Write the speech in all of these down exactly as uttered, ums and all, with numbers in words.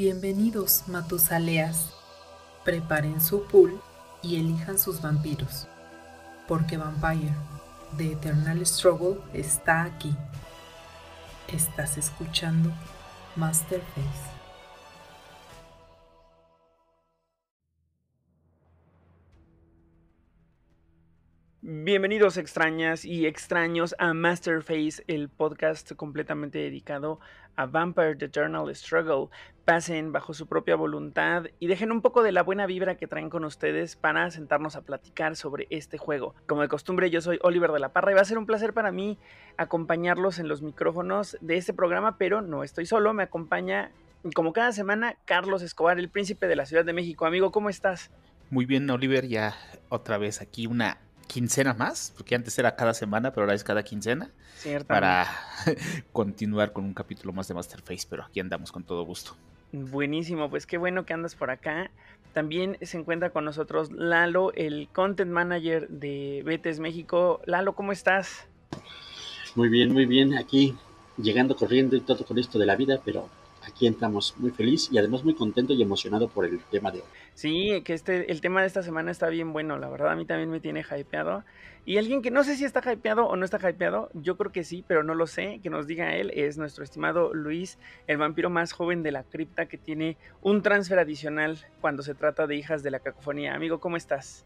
Bienvenidos, Matusaleas. Preparen su pool y elijan sus vampiros, porque Vampire, The Eternal Struggle, está aquí. Estás escuchando Masterface. Bienvenidos extrañas y extraños a Masterface, el podcast completamente dedicado a Vampire The Eternal Struggle. Pasen bajo su propia voluntad y dejen un poco de la buena vibra que traen con ustedes para sentarnos a platicar sobre este juego. Como de costumbre, yo soy Oliver de la Parra y va a ser un placer para mí acompañarlos en los micrófonos de este programa, pero no estoy solo, me acompaña como cada semana Carlos Escobar, el príncipe de la Ciudad de México. Amigo, ¿cómo estás? Muy bien, Oliver, ya otra vez aquí una quincena más, porque antes era cada semana, pero ahora es cada quincena, para continuar con un capítulo más de Masterface, pero aquí andamos con todo gusto. Buenísimo, pues qué bueno que andas por acá. También se encuentra con nosotros Lalo, el Content Manager de Betes México. Lalo, ¿cómo estás? Muy bien, muy bien, aquí llegando corriendo y todo con esto de la vida, pero aquí entramos muy feliz y además muy contento y emocionado por el tema de hoy. Sí, que este, el tema de esta semana está bien bueno, la verdad a mí también me tiene hypeado. Y alguien que no sé si está hypeado o no está hypeado, yo creo que sí, pero no lo sé, que nos diga él, es nuestro estimado Luis, el vampiro más joven de la cripta que tiene un transfer adicional cuando se trata de Hijas de la Cacofonía. Amigo, ¿cómo estás?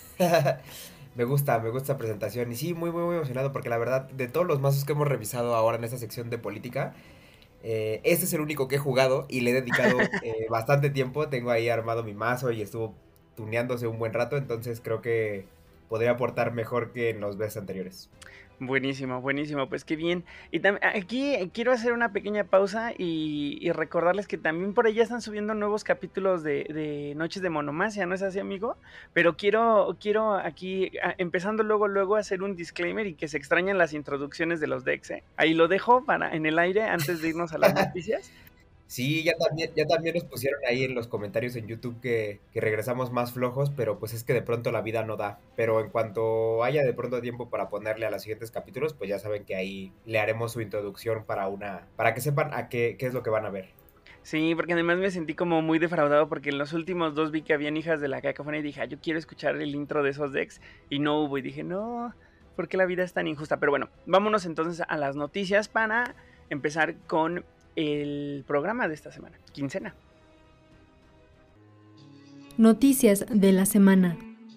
Me gusta, me gusta la presentación y sí, muy, muy, muy emocionado porque la verdad, de todos los mazos que hemos revisado ahora en esta sección de política, Eh, este es el único que he jugado y le he dedicado eh, bastante tiempo. Tengo ahí armado mi mazo y estuvo tuneándose un buen rato, entonces creo que podría aportar mejor que en los veces anteriores. Buenísimo, buenísimo, pues qué bien. Y también aquí quiero hacer una pequeña pausa y, y recordarles que también por ahí ya están subiendo nuevos capítulos de, de Noches de Monomasia, ¿no es así, amigo? Pero quiero, quiero aquí, a, empezando luego, luego a hacer un disclaimer y que se extrañan las introducciones de los decks, ¿eh? Ahí lo dejo para en el aire antes de irnos a las noticias. Sí, ya también, ya también nos pusieron ahí en los comentarios en YouTube que, que regresamos más flojos, pero pues es que de pronto la vida no da. Pero en cuanto haya de pronto tiempo para ponerle a los siguientes capítulos, pues ya saben que ahí le haremos su introducción para una, para que sepan a qué, qué es lo que van a ver. Sí, porque además me sentí como muy defraudado porque en los últimos dos vi que habían Hijas de la Cacofonía y dije, ah, yo quiero escuchar el intro de esos decks y no hubo y dije, no, ¿por qué la vida es tan injusta? Pero bueno, vámonos entonces a las noticias para empezar con el programa de esta semana, quincena. Noticias de la semana.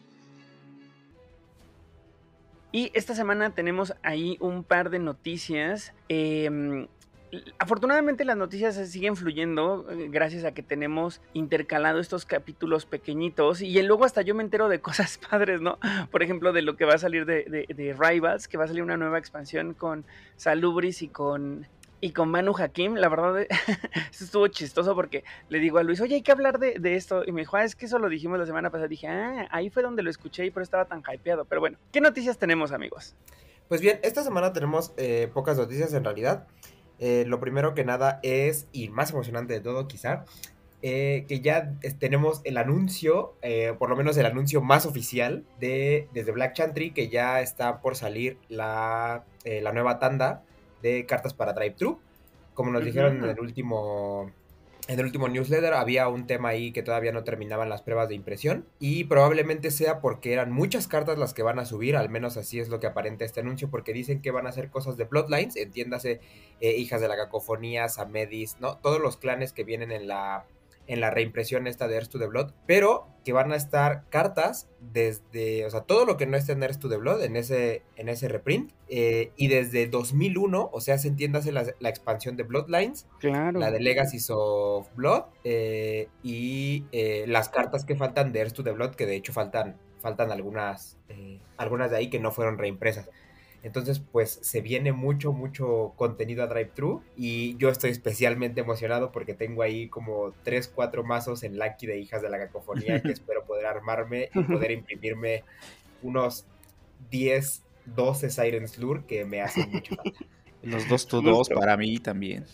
Y esta semana tenemos ahí un par de noticias. Eh, afortunadamente las noticias se siguen fluyendo gracias a que tenemos intercalado estos capítulos pequeñitos y luego hasta yo me entero de cosas padres, ¿no? Por ejemplo, de lo que va a salir de, de, de Rivals, que va a salir una nueva expansión con Salubris y con... Y con Manu Hakim, la verdad, eso estuvo chistoso porque le digo a Luis, oye, hay que hablar de, de esto. Y me dijo, ah, es que eso lo dijimos la semana pasada. Dije, ah, ahí fue donde lo escuché y por eso estaba tan hypeado. Pero bueno, ¿qué noticias tenemos, amigos? Pues bien, esta semana tenemos eh, pocas noticias en realidad. Eh, lo primero que nada es, y más emocionante de todo quizá, eh, que ya tenemos el anuncio, eh, por lo menos el anuncio más oficial de desde Black Chantry, que ya está por salir la, eh, la nueva tanda de cartas para Drive-Thru. Como nos uh-huh. dijeron en el último en el último newsletter, había un tema ahí que todavía no terminaban las pruebas de impresión y probablemente sea porque eran muchas cartas las que van a subir, al menos así es lo que aparenta este anuncio, porque dicen que van a hacer cosas de Bloodlines, entiéndase eh, Hijas de la Cacofonía, Samedis, ¿no? Todos los clanes que vienen en la en la reimpresión esta de Heirs to the Blood, pero que van a estar cartas desde, o sea, todo lo que no esté en Heirs to the Blood, en ese, en ese reprint, eh, y desde dos mil uno, o sea, se entiéndase la, la expansión de Bloodlines, claro. La de Legacies of Blood, eh, y eh, las cartas que faltan de Heirs to the Blood, que de hecho faltan, faltan algunas, eh, algunas de ahí que no fueron reimpresas. Entonces, pues, se viene mucho, mucho contenido a Drive-Thru y yo estoy especialmente emocionado porque tengo ahí como tres, cuatro mazos en Lucky de Hijas de la Cacofonía que espero poder armarme y poder imprimirme unos diez, doce Siren's Lure que me hacen mucho falta. Los dos to dos para mí también.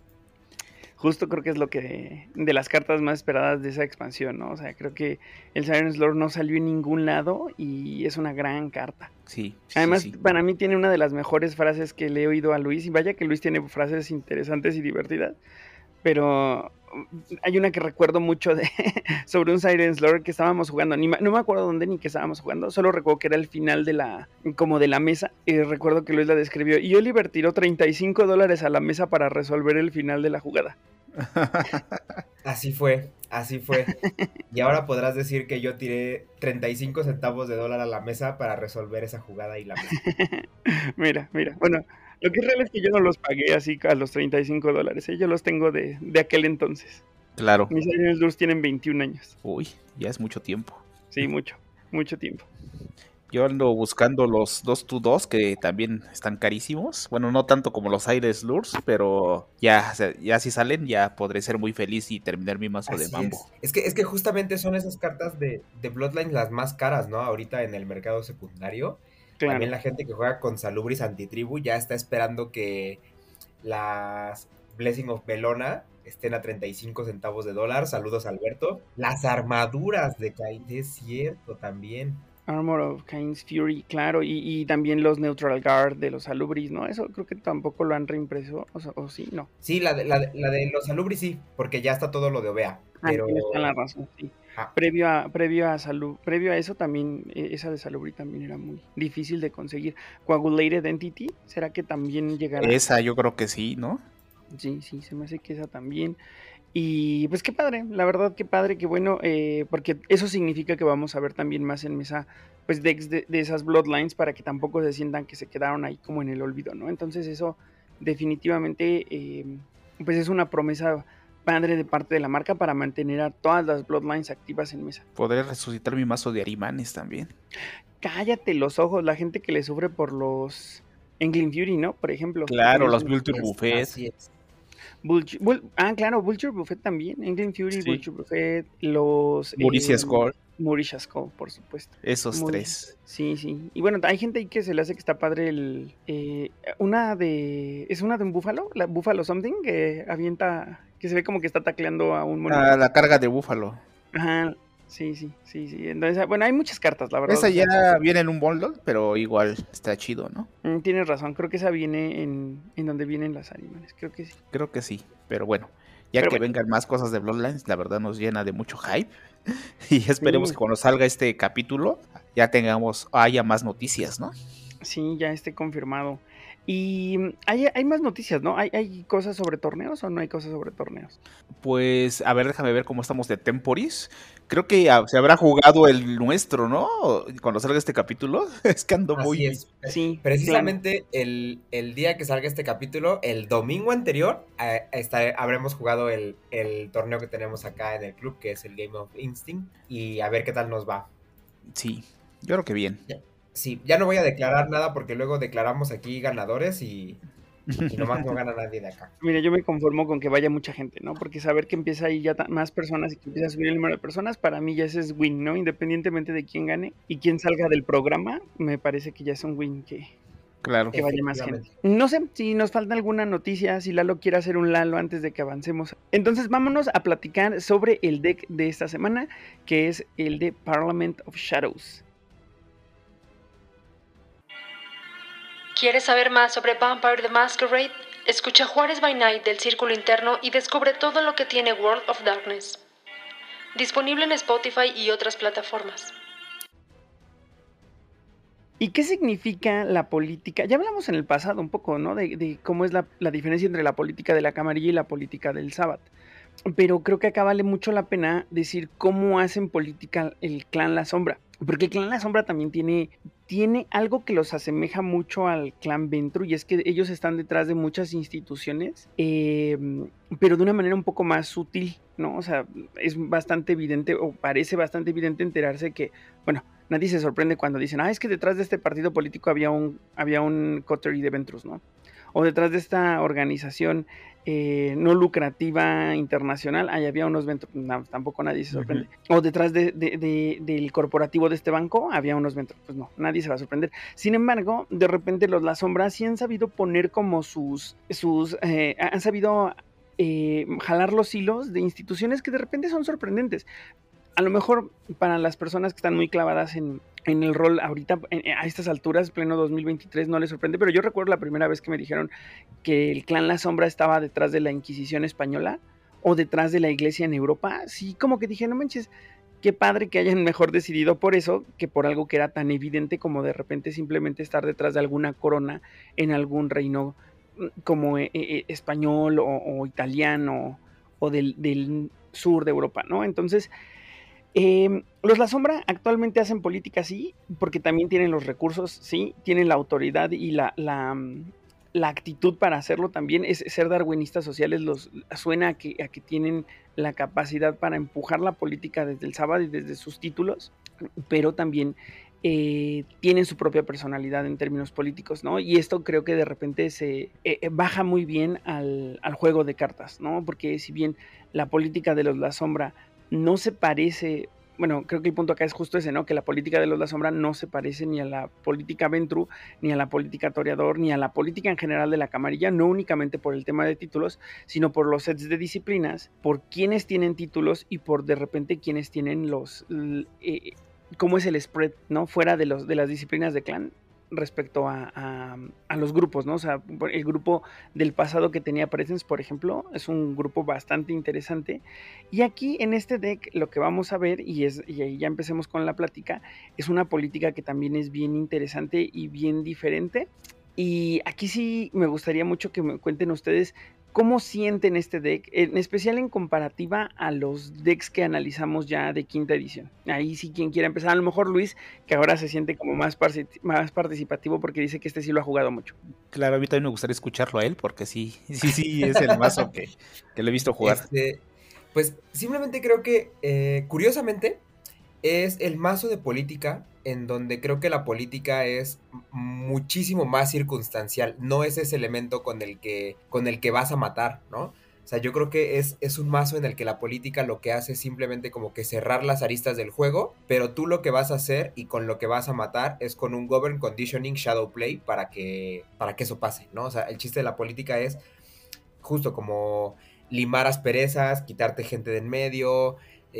Justo creo que es lo que de las cartas más esperadas de esa expansión, ¿no? O sea, creo que el Siren's Lore no salió en ningún lado y es una gran carta. Sí, sí Además, sí, sí. para mí tiene una de las mejores frases que le he oído a Luis, y vaya que Luis tiene frases interesantes y divertidas, pero hay una que recuerdo mucho de sobre un Siren's Lore que estábamos jugando, ni, no me acuerdo dónde ni que estábamos jugando, solo recuerdo que era el final de la, como de la mesa, y recuerdo que Luis la describió, y Oliver tiró treinta y cinco dólares a la mesa para resolver el final de la jugada. Así fue, así fue. Y ahora podrás decir que yo tiré treinta y cinco centavos de dólar a la mesa para resolver esa jugada y la mesa. Mira, mira, bueno, lo que es real es que yo no los pagué así a los treinta y cinco dólares, ¿eh? Yo los tengo de, de aquel entonces. Claro. Mis Siren's Lore tienen veintiún años. Uy, ya es mucho tiempo. Sí, mucho, mucho tiempo. Yo ando buscando los dos to dos que también están carísimos. Bueno, no tanto como los Siren's Lure, pero ya, o sea, ya si salen ya podré ser muy feliz y terminar mi mazo Así de mambo. Es. Es que, es que justamente son esas cartas de, de Bloodlines las más caras, ¿no? Ahorita en el mercado secundario. Claro. También la gente que juega con Salubris Antitribu ya está esperando que las Blessing of Bellona estén a treinta y cinco centavos de dólar. Saludos, Alberto. Las armaduras de Cain, es cierto, también. Armor of Cain's Fury, claro, y, y también los Neutral Guard de los Salubris, ¿no? Eso creo que tampoco lo han reimpreso, o, sea, o sí, no. Sí, la de, la, de, la de los Salubris sí, porque ya está todo lo de O V A. Ah, pero... tienes toda la razón, sí. Ah. Previo a, previo a Salud, previo a eso también, esa de Salubri también era muy difícil de conseguir. Coagulated Entity, ¿será que también llegará? Esa yo creo que sí, ¿no? Sí, sí, se me hace que esa también. Y pues qué padre, la verdad qué padre, qué bueno, eh, porque eso significa que vamos a ver también más en mesa, pues decks de, de esas Bloodlines para que tampoco se sientan que se quedaron ahí como en el olvido, ¿no? Entonces eso definitivamente, eh, pues es una promesa padre de parte de la marca para mantener a todas las Bloodlines activas en mesa. Podré resucitar mi mazo de Arimanes también. Cállate los ojos, la gente que le sufre por los Engling Fury, ¿no? Por ejemplo. Claro, los Vulture Buffet. Así es. Vulture, Bull, ah, claro, Vulture Buffet también, Engling Fury, sí. Vulture Buffet, los... Mauricia eh, Skull. Mauricia Skull, por supuesto. Esos Muy, tres. Sí, sí. Y bueno, hay gente ahí que se le hace que está padre el... Eh, una de... ¿Es una de un búfalo? La Buffalo Something, que avienta... Que se ve como que está tacleando a un monito. Ah, la carga de búfalo. Ajá, sí, sí, sí, sí. Entonces, bueno, hay muchas cartas, la verdad. Esa ya o sea, viene en un bundle, pero igual está chido, ¿no? Mm, tienes razón, creo que esa viene en, en donde vienen las animales, creo que sí. Creo que sí, pero bueno, ya pero que bueno. vengan más cosas de Bloodlines, la verdad nos llena de mucho hype. Y esperemos sí. que cuando salga este capítulo ya tengamos, haya más noticias, ¿no? Sí, ya esté confirmado. Y hay, hay más noticias, ¿no? ¿Hay, ¿Hay cosas sobre torneos o no hay cosas sobre torneos? Pues, a ver, déjame ver cómo estamos de Temporis. Creo que se habrá jugado el nuestro, ¿no? Cuando salga este capítulo. Es que ando Así muy... Es. Sí, precisamente claro. el, el día que salga este capítulo, el domingo anterior, eh, está, habremos jugado el, el torneo que tenemos acá en el club, que es el Game of Instinct, y a ver qué tal nos va. Sí, yo creo que bien. Ya. Sí, ya no voy a declarar nada porque luego declaramos aquí ganadores y, y nomás no gana nadie de acá. Mira, yo me conformo con que vaya mucha gente, ¿no? Porque saber que empieza ahí ya más personas y que empieza a subir el número de personas, para mí ya ese es win, ¿no? Independientemente de quién gane y quién salga del programa, me parece que ya es un win que, claro. que vaya más gente. No sé si nos falta alguna noticia, si Lalo quiere hacer un Lalo antes de que avancemos. Entonces vámonos a platicar sobre el deck de esta semana, que es el de Parliament of Shadows. ¿Quieres saber más sobre Vampire the Masquerade? Escucha Juárez by Night del Círculo Interno y descubre todo lo que tiene World of Darkness. Disponible en Spotify y otras plataformas. ¿Y qué significa la política? Ya hablamos en el pasado un poco, ¿no? De, de cómo es la, la diferencia entre la política de la camarilla y la política del Sabbath. Pero creo que acá vale mucho la pena decir cómo hacen política el clan La Sombra. Porque el clan La Sombra también tiene, tiene algo que los asemeja mucho al clan Ventru, y es que ellos están detrás de muchas instituciones, eh, pero de una manera un poco más sutil, ¿no? O sea, es bastante evidente, o parece bastante evidente enterarse que, bueno, nadie se sorprende cuando dicen, ah, es que detrás de este partido político había un, había un coterie de Ventrus, ¿no? O detrás de esta organización eh, no lucrativa internacional, ahí había unos Ventrus, no, tampoco nadie se sorprende. Uh-huh. O detrás de, de, de, del corporativo de este banco había unos Ventrus, pues no, nadie se va a sorprender. Sin embargo, de repente los La Sombra sí han sabido poner como sus, sus eh, han sabido eh, jalar los hilos de instituciones que de repente son sorprendentes. A lo mejor para las personas que están muy clavadas en, en el rol ahorita, a estas alturas, pleno dos mil veintitrés, no les sorprende, pero yo recuerdo la primera vez que me dijeron que el clan La Sombra estaba detrás de la Inquisición española o detrás de la Iglesia en Europa. Sí, como que dije, no manches, qué padre que hayan mejor decidido por eso que por algo que era tan evidente como de repente simplemente estar detrás de alguna corona en algún reino como eh, eh, español o, o italiano o del, del sur de Europa, ¿no? Entonces, Eh, los La Sombra actualmente hacen política, sí, porque también tienen los recursos, sí, tienen la autoridad y la, la, la actitud para hacerlo también. Es ser darwinistas sociales, los suena a que, a que tienen la capacidad para empujar la política desde el sábado y desde sus títulos, pero también eh, tienen su propia personalidad en términos políticos, ¿no? Y esto creo que de repente se eh, baja muy bien al, al juego de cartas, ¿no? Porque si bien la política de los La Sombra no se parece, bueno, creo que el punto acá es justo ese, ¿no? Que la política de los La Sombra no se parece ni a la política Ventru, ni a la política Toreador, ni a la política en general de la Camarilla, no únicamente por el tema de títulos, sino por los sets de disciplinas, por quienes tienen títulos y por de repente quienes tienen los, eh, cómo es el spread, ¿no? Fuera de, los, de las disciplinas de clan respecto a, a, a los grupos, ¿no? O sea, el grupo del pasado que tenía Presence, por ejemplo, es un grupo bastante interesante. Y aquí en este deck lo que vamos a ver, y, es, y ahí ya empecemos con la plática, es una política que también es bien interesante y bien diferente. Y aquí sí me gustaría mucho que me cuenten ustedes cómo sienten este deck, en especial en comparativa a los decks que analizamos ya de quinta edición. Ahí sí quien quiera empezar, a lo mejor Luis, que ahora se siente como más, más participativo porque dice que este sí lo ha jugado mucho. Claro, a mí también me gustaría escucharlo a él porque sí, sí, sí, es el mazo que, que le he visto jugar. Este, pues simplemente creo que, eh, curiosamente, es el mazo de política en donde creo que la política es muchísimo más circunstancial, no es ese elemento con el que, con el que vas a matar, ¿no? O sea, yo creo que es, es un mazo en el que la política lo que hace es simplemente como que cerrar las aristas del juego, pero tú lo que vas a hacer y con lo que vas a matar es con un Govern Conditioning Shadow Play para que, para que eso pase, ¿no? O sea, el chiste de la política es justo como limar asperezas, quitarte gente de en medio,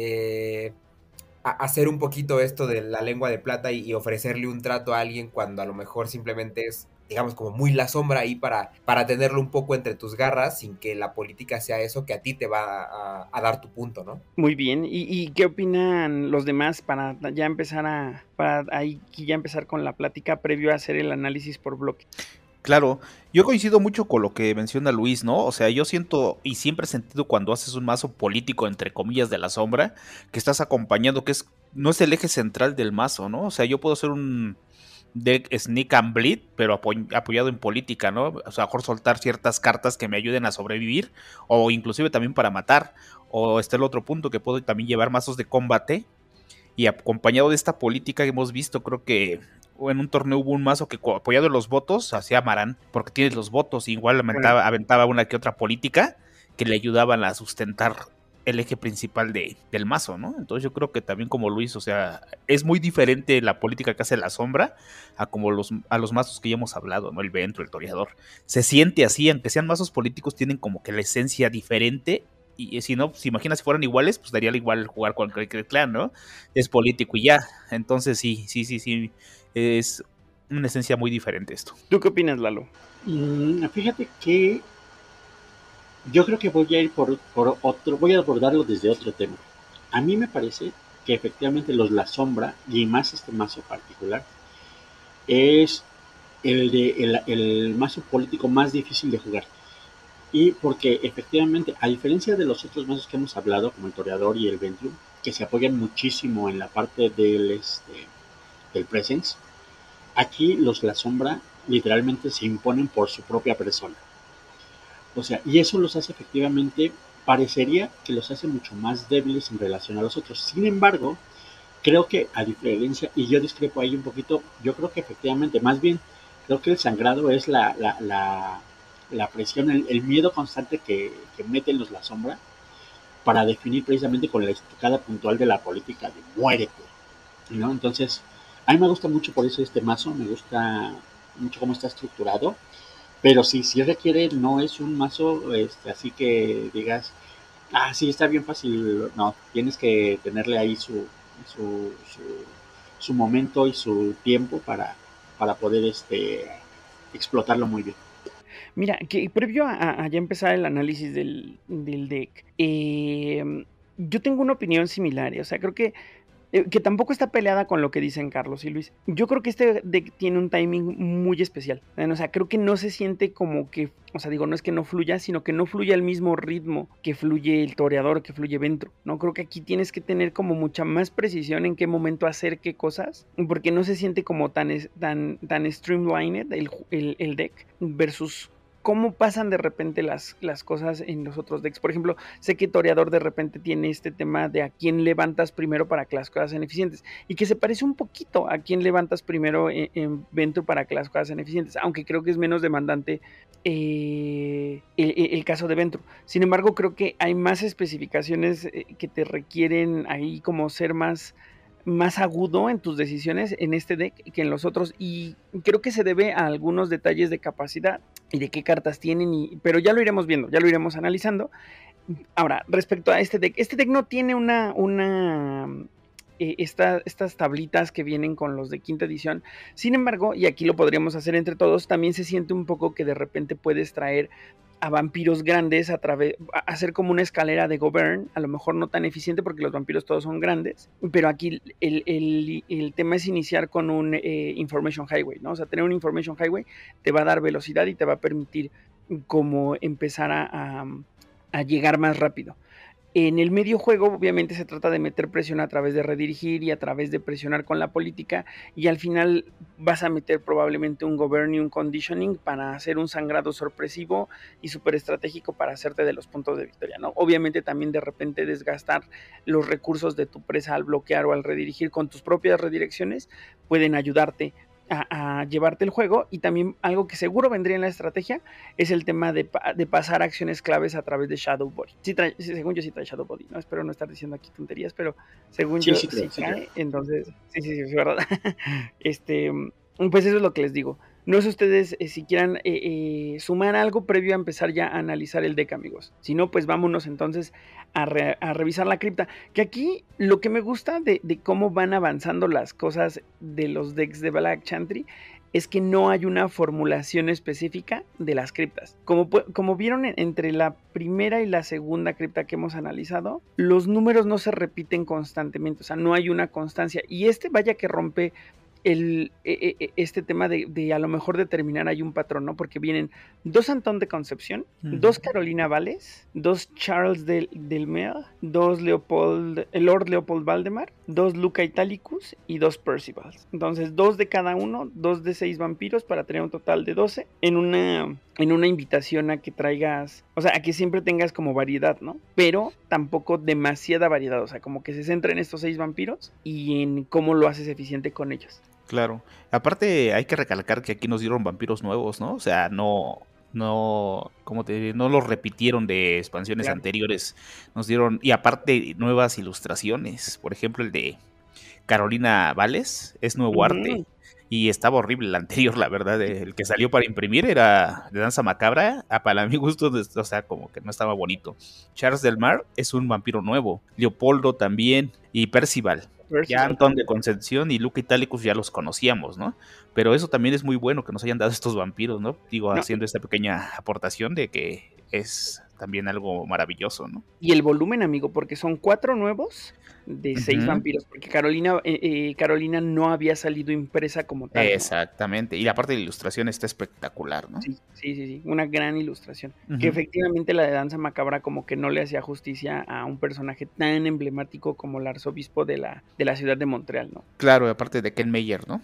eh... hacer un poquito esto de la lengua de plata y, y ofrecerle un trato a alguien cuando a lo mejor simplemente es, digamos, como muy La Sombra ahí para, para tenerlo un poco entre tus garras sin que la política sea eso que a ti te va a, a dar tu punto, ¿no? Muy bien. ¿Y, y qué opinan los demás para ya empezar a, para ahí ya empezar con la plática previo a hacer el análisis por bloque? Claro, yo coincido mucho con lo que menciona Luis, ¿no? O sea, yo siento y siempre he sentido cuando haces un mazo político, entre comillas, de La Sombra, que estás acompañando, que es no es el eje central del mazo, ¿no? O sea, yo puedo hacer un deck Sneak and Bleed, pero apoy apoyado en política, ¿no? O sea, mejor soltar ciertas cartas que me ayuden a sobrevivir, o inclusive también para matar. O está el otro punto, que puedo también llevar mazos de combate, y acompañado de esta política que hemos visto, creo que en un torneo hubo un mazo que apoyado en los votos hacía Marán, porque tienes los votos, igual aventaba, aventaba una que otra política que le ayudaban a sustentar el eje principal de, del mazo, ¿no? Entonces yo creo que también como Luis, o sea, es muy diferente la política que hace La Sombra a como los, a los mazos que ya hemos hablado, ¿no? El Ventru, el Toreador. Se siente así, aunque sean mazos políticos, tienen como que la esencia diferente. Y si no, si imaginas si fueran iguales, pues daría igual jugar con cualquier clan, ¿no? Es político y ya. Entonces sí, sí, sí, sí. Es una esencia muy diferente esto. ¿Tú qué opinas, Lalo? Mm, fíjate que yo creo que voy a ir por, por otro, voy a abordarlo desde otro tema. A mí me parece que efectivamente los La Sombra, y más este mazo particular, es el, de, el, el mazo político más difícil de jugar. Y porque efectivamente, a diferencia de los otros mazos que hemos hablado, como el Toreador y el Ventru, que se apoyan muchísimo en la parte del, este, del Presence, aquí los La Sombra literalmente se imponen por su propia persona. O sea, y eso los hace efectivamente, parecería que los hace mucho más débiles en relación a los otros. Sin embargo, creo que a diferencia, y yo discrepo ahí un poquito, yo creo que efectivamente, más bien, creo que el sangrado es la, la, la, la presión, el, el miedo constante que, que meten los La Sombra para definir precisamente con la estocada puntual de la política de muérete, ¿no? Entonces, a mí me gusta mucho por eso este mazo, me gusta mucho cómo está estructurado, pero sí, si requiere, no es un mazo este, así que digas, ah, sí, está bien fácil, no, tienes que tenerle ahí su, su, su, su momento y su tiempo para, para poder este, explotarlo muy bien. Mira, que previo a, a ya empezar el análisis del, del deck, eh, yo tengo una opinión similar, o sea, creo que Eh, que tampoco está peleada con lo que dicen Carlos y Luis. Yo creo que este deck tiene un timing muy especial. O sea, creo que no se siente como que, o sea, digo, no es que no fluya, sino que no fluye al mismo ritmo que fluye el toreador, que fluye Ventru, ¿no? Creo que aquí tienes que tener como mucha más precisión en qué momento hacer qué cosas, porque no se siente como tan, tan, tan streamlined el, el, el deck versus cómo pasan de repente las, las cosas en los otros decks. Por ejemplo, sé que Toreador de repente tiene este tema de a quién levantas primero para que las cosas sean eficientes, y que se parece un poquito a quién levantas primero en, en Ventru para que las cosas sean eficientes, aunque creo que es menos demandante eh, el, el caso de Ventru. Sin embargo, creo que hay más especificaciones eh, que te requieren ahí como ser más... más agudo en tus decisiones en este deck que en los otros, y creo que se debe a algunos detalles de capacidad y de qué cartas tienen, y, pero ya lo iremos viendo, ya lo iremos analizando. Ahora, respecto a este deck, este deck no tiene una, una eh, esta, estas tablitas que vienen con los de quinta edición. Sin embargo, y aquí lo podríamos hacer entre todos, también se siente un poco que de repente puedes traer a vampiros grandes a través, a hacer como una escalera de govern, a lo mejor no tan eficiente porque los vampiros todos son grandes, pero aquí el, el, el tema es iniciar con un eh, information highway, ¿no? O sea, tener un information highway te va a dar velocidad y te va a permitir como empezar a, a, a llegar más rápido. En el medio juego, obviamente, se trata de meter presión a través de redirigir y a través de presionar con la política, y al final vas a meter probablemente un govern y un conditioning para hacer un sangrado sorpresivo y súper estratégico para hacerte de los puntos de victoria, ¿no? Obviamente también de repente desgastar los recursos de tu presa al bloquear o al redirigir con tus propias redirecciones pueden ayudarte A, a llevarte el juego. Y también algo que seguro vendría en la estrategia es el tema de, de pasar acciones claves a través de Shadow Body. Sí trae, según yo sí trae Shadow Body, no espero no estar diciendo aquí tonterías, pero según sí, yo sí, sí, sí trae, sí, entonces sí, sí, sí, es verdad. este, pues eso es lo que les digo. No sé ustedes eh, si quieran eh, eh, sumar algo previo a empezar ya a analizar el deck, amigos. Si no, pues vámonos entonces a, re, a revisar la cripta. Que aquí lo que me gusta de, de cómo van avanzando las cosas de los decks de Black Chantry es que no hay una formulación específica de las criptas. Como, como vieron entre la primera y la segunda cripta que hemos analizado, los números no se repiten constantemente, o sea, no hay una constancia. Y este vaya que rompe el, este tema de, de a lo mejor determinar hay un patrón, ¿no? Porque vienen dos Antón de Concepción, uh-huh. dos Carolina Vales, dos Charles del, del Mer, dos Leopold, Lord Leopold Valdemar, dos Luca Italicus y dos Percival. Entonces, dos de cada uno, dos de seis vampiros para tener un total de doce en una, en una invitación a que traigas, o sea, a que siempre tengas como variedad, ¿no? Pero tampoco demasiada variedad, o sea, como que se centra en estos seis vampiros y en cómo lo haces eficiente con ellos. Claro, aparte hay que recalcar que aquí nos dieron vampiros nuevos, ¿no? O sea, no, no, ¿cómo te diré? No los repitieron de expansiones claro. anteriores, nos dieron, y aparte nuevas ilustraciones, por ejemplo el de Carolina Vales, es nuevo uh-huh. arte, y estaba horrible el anterior, la verdad, el que salió para imprimir era de Danza Macabra, ah, para mi gusto, o sea, como que no estaba bonito. Charles del Mar es un vampiro nuevo, Leopoldo también, y Percival. Ya Antón de Concepción y Luca Italicus ya los conocíamos, ¿no? Pero eso también es muy bueno que nos hayan dado estos vampiros, ¿no? Digo, no. haciendo esta pequeña aportación de que es también algo maravilloso, ¿no? Y el volumen, amigo, porque son cuatro nuevos de seis uh-huh. vampiros, porque Carolina eh, eh, Carolina no había salido impresa como tal. Exactamente, ¿no? Y la parte de la ilustración está espectacular, ¿no? Sí, sí, sí, sí. Una gran ilustración. Uh-huh. Que efectivamente la de Danza Macabra como que no le hacía justicia a un personaje tan emblemático como el arzobispo de la, de la ciudad de Montreal, ¿no? Claro, aparte de Ken Meyer, ¿no?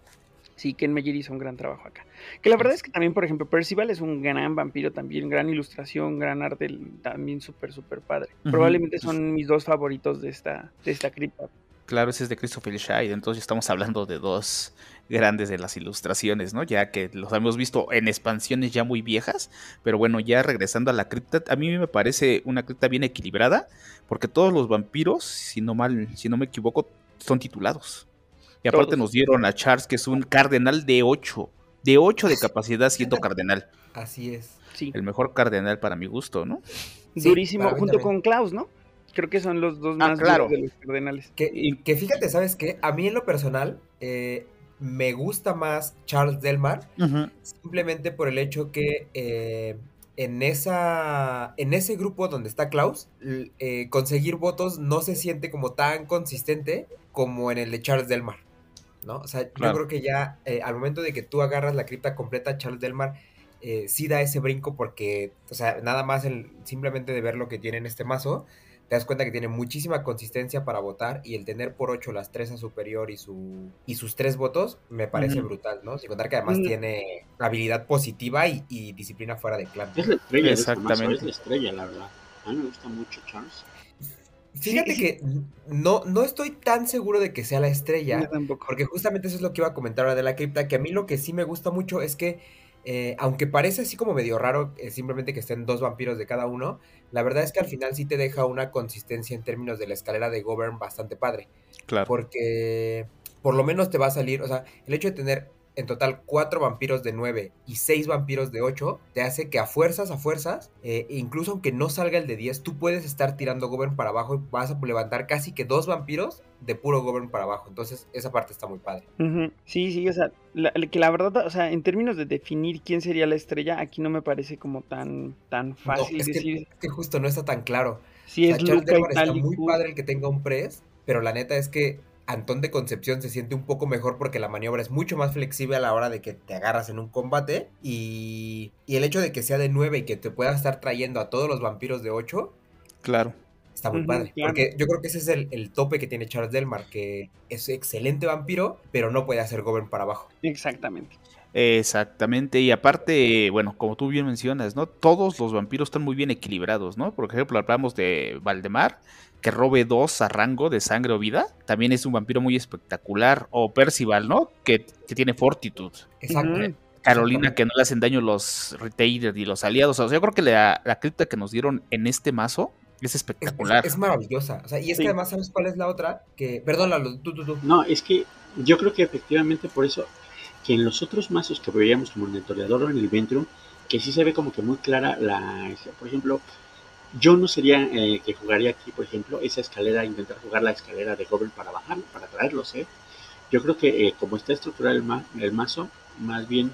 Sí, Ken Meyer hizo un gran trabajo acá. Que la verdad es que también, por ejemplo, Percival es un gran vampiro también, gran ilustración, gran arte, también súper, súper padre. Uh-huh. Probablemente son mis dos favoritos de esta, de esta cripta. Claro, ese es de Christopher Scheid, entonces estamos hablando de dos grandes de las ilustraciones, ¿no? Ya que los hemos visto en expansiones ya muy viejas, pero bueno, ya regresando a la cripta, a mí me parece una cripta bien equilibrada, porque todos los vampiros, si no mal, si no me equivoco, son titulados. Y aparte Todos. nos dieron a Charles, que es un cardenal de ocho. De ocho de capacidad siendo cardenal. Así es. Sí. El mejor cardenal para mi gusto, ¿no? Sí, Durísimo, junto con Klaus, ¿no? Creo que son los dos ah, más claro. duros de los cardenales. Que, que fíjate, ¿sabes qué? A mí en lo personal eh, me gusta más Charles Delmar, uh-huh. simplemente por el hecho que eh, en, esa, en ese grupo donde está Klaus, eh, conseguir votos no se siente como tan consistente como en el de Charles Delmar, ¿no? O sea, claro. Yo creo que ya eh, al momento de que tú agarras la cripta completa, Charles Delmar eh, sí da ese brinco porque, o sea, nada más el, simplemente de ver lo que tiene en este mazo, te das cuenta que tiene muchísima consistencia para votar y el tener por ocho las tres a superior y su y sus tres votos me parece uh-huh. brutal, ¿no? Sin contar que además uh-huh. tiene habilidad positiva y, y disciplina fuera de clan. Es la estrella, exactamente. Es la estrella, la verdad. A mí me gusta mucho Charles. Fíjate sí, que sí. No, no estoy tan seguro de que sea la estrella, porque justamente eso es lo que iba a comentar ahora de la cripta, que a mí lo que sí me gusta mucho es que Eh, aunque parece así como medio raro eh, simplemente que estén dos vampiros de cada uno, la verdad es que al final sí te deja una consistencia en términos de la escalera de Govern bastante padre. Claro. Porque por lo menos te va a salir, o sea, el hecho de tener en total cuatro vampiros de nueve y seis vampiros de ocho, te hace que a fuerzas, a fuerzas, eh, incluso aunque no salga el de diez, tú puedes estar tirando Govern para abajo y vas a levantar casi que dos vampiros de puro Govern para abajo. Entonces, esa parte está muy padre. Uh-huh. Sí, sí, o sea, la, que la verdad, o sea, en términos de definir quién sería la estrella, aquí no me parece como tan, tan fácil no, es decir. Que, es que justo no está tan claro. Sí, o sea, es Luca y está muy padre el que tenga un press, pero la neta es que Antón de Concepción se siente un poco mejor porque la maniobra es mucho más flexible a la hora de que te agarras en un combate y, y el hecho de que sea de nueve y que te pueda estar trayendo a todos los vampiros de ocho, claro, está muy uh-huh, padre, claro. Porque yo creo que ese es el, el tope que tiene Charles Delmar, que es excelente vampiro, pero no puede hacer Govern para abajo. Exactamente. Exactamente, y aparte, bueno, como tú bien mencionas, ¿no? Todos los vampiros están muy bien equilibrados, ¿no? Por ejemplo, hablamos de Valdemar, que robe dos a rango de sangre o vida, también es un vampiro muy espectacular, o Percival, ¿no? Que, que tiene fortitud. Exacto. Uh-huh. Carolina, que no le hacen daño los retailers y los aliados, o sea, yo creo que la, la cripta que nos dieron en este mazo es espectacular. Es, es, es maravillosa, o sea, y es sí. que además, ¿sabes cuál es la otra? Que, perdón, Lalo, tú, tú, tú. No, es que yo creo que efectivamente por eso que en los otros mazos que veíamos como en el Toreador o en el Ventrum, que sí se ve como que muy clara la, por ejemplo, yo no sería eh, que jugaría aquí, por ejemplo, esa escalera, intentar jugar la escalera de Govern para bajar, para traerlos, ¿eh? Yo creo que eh, como está estructurado el, ma el mazo, más bien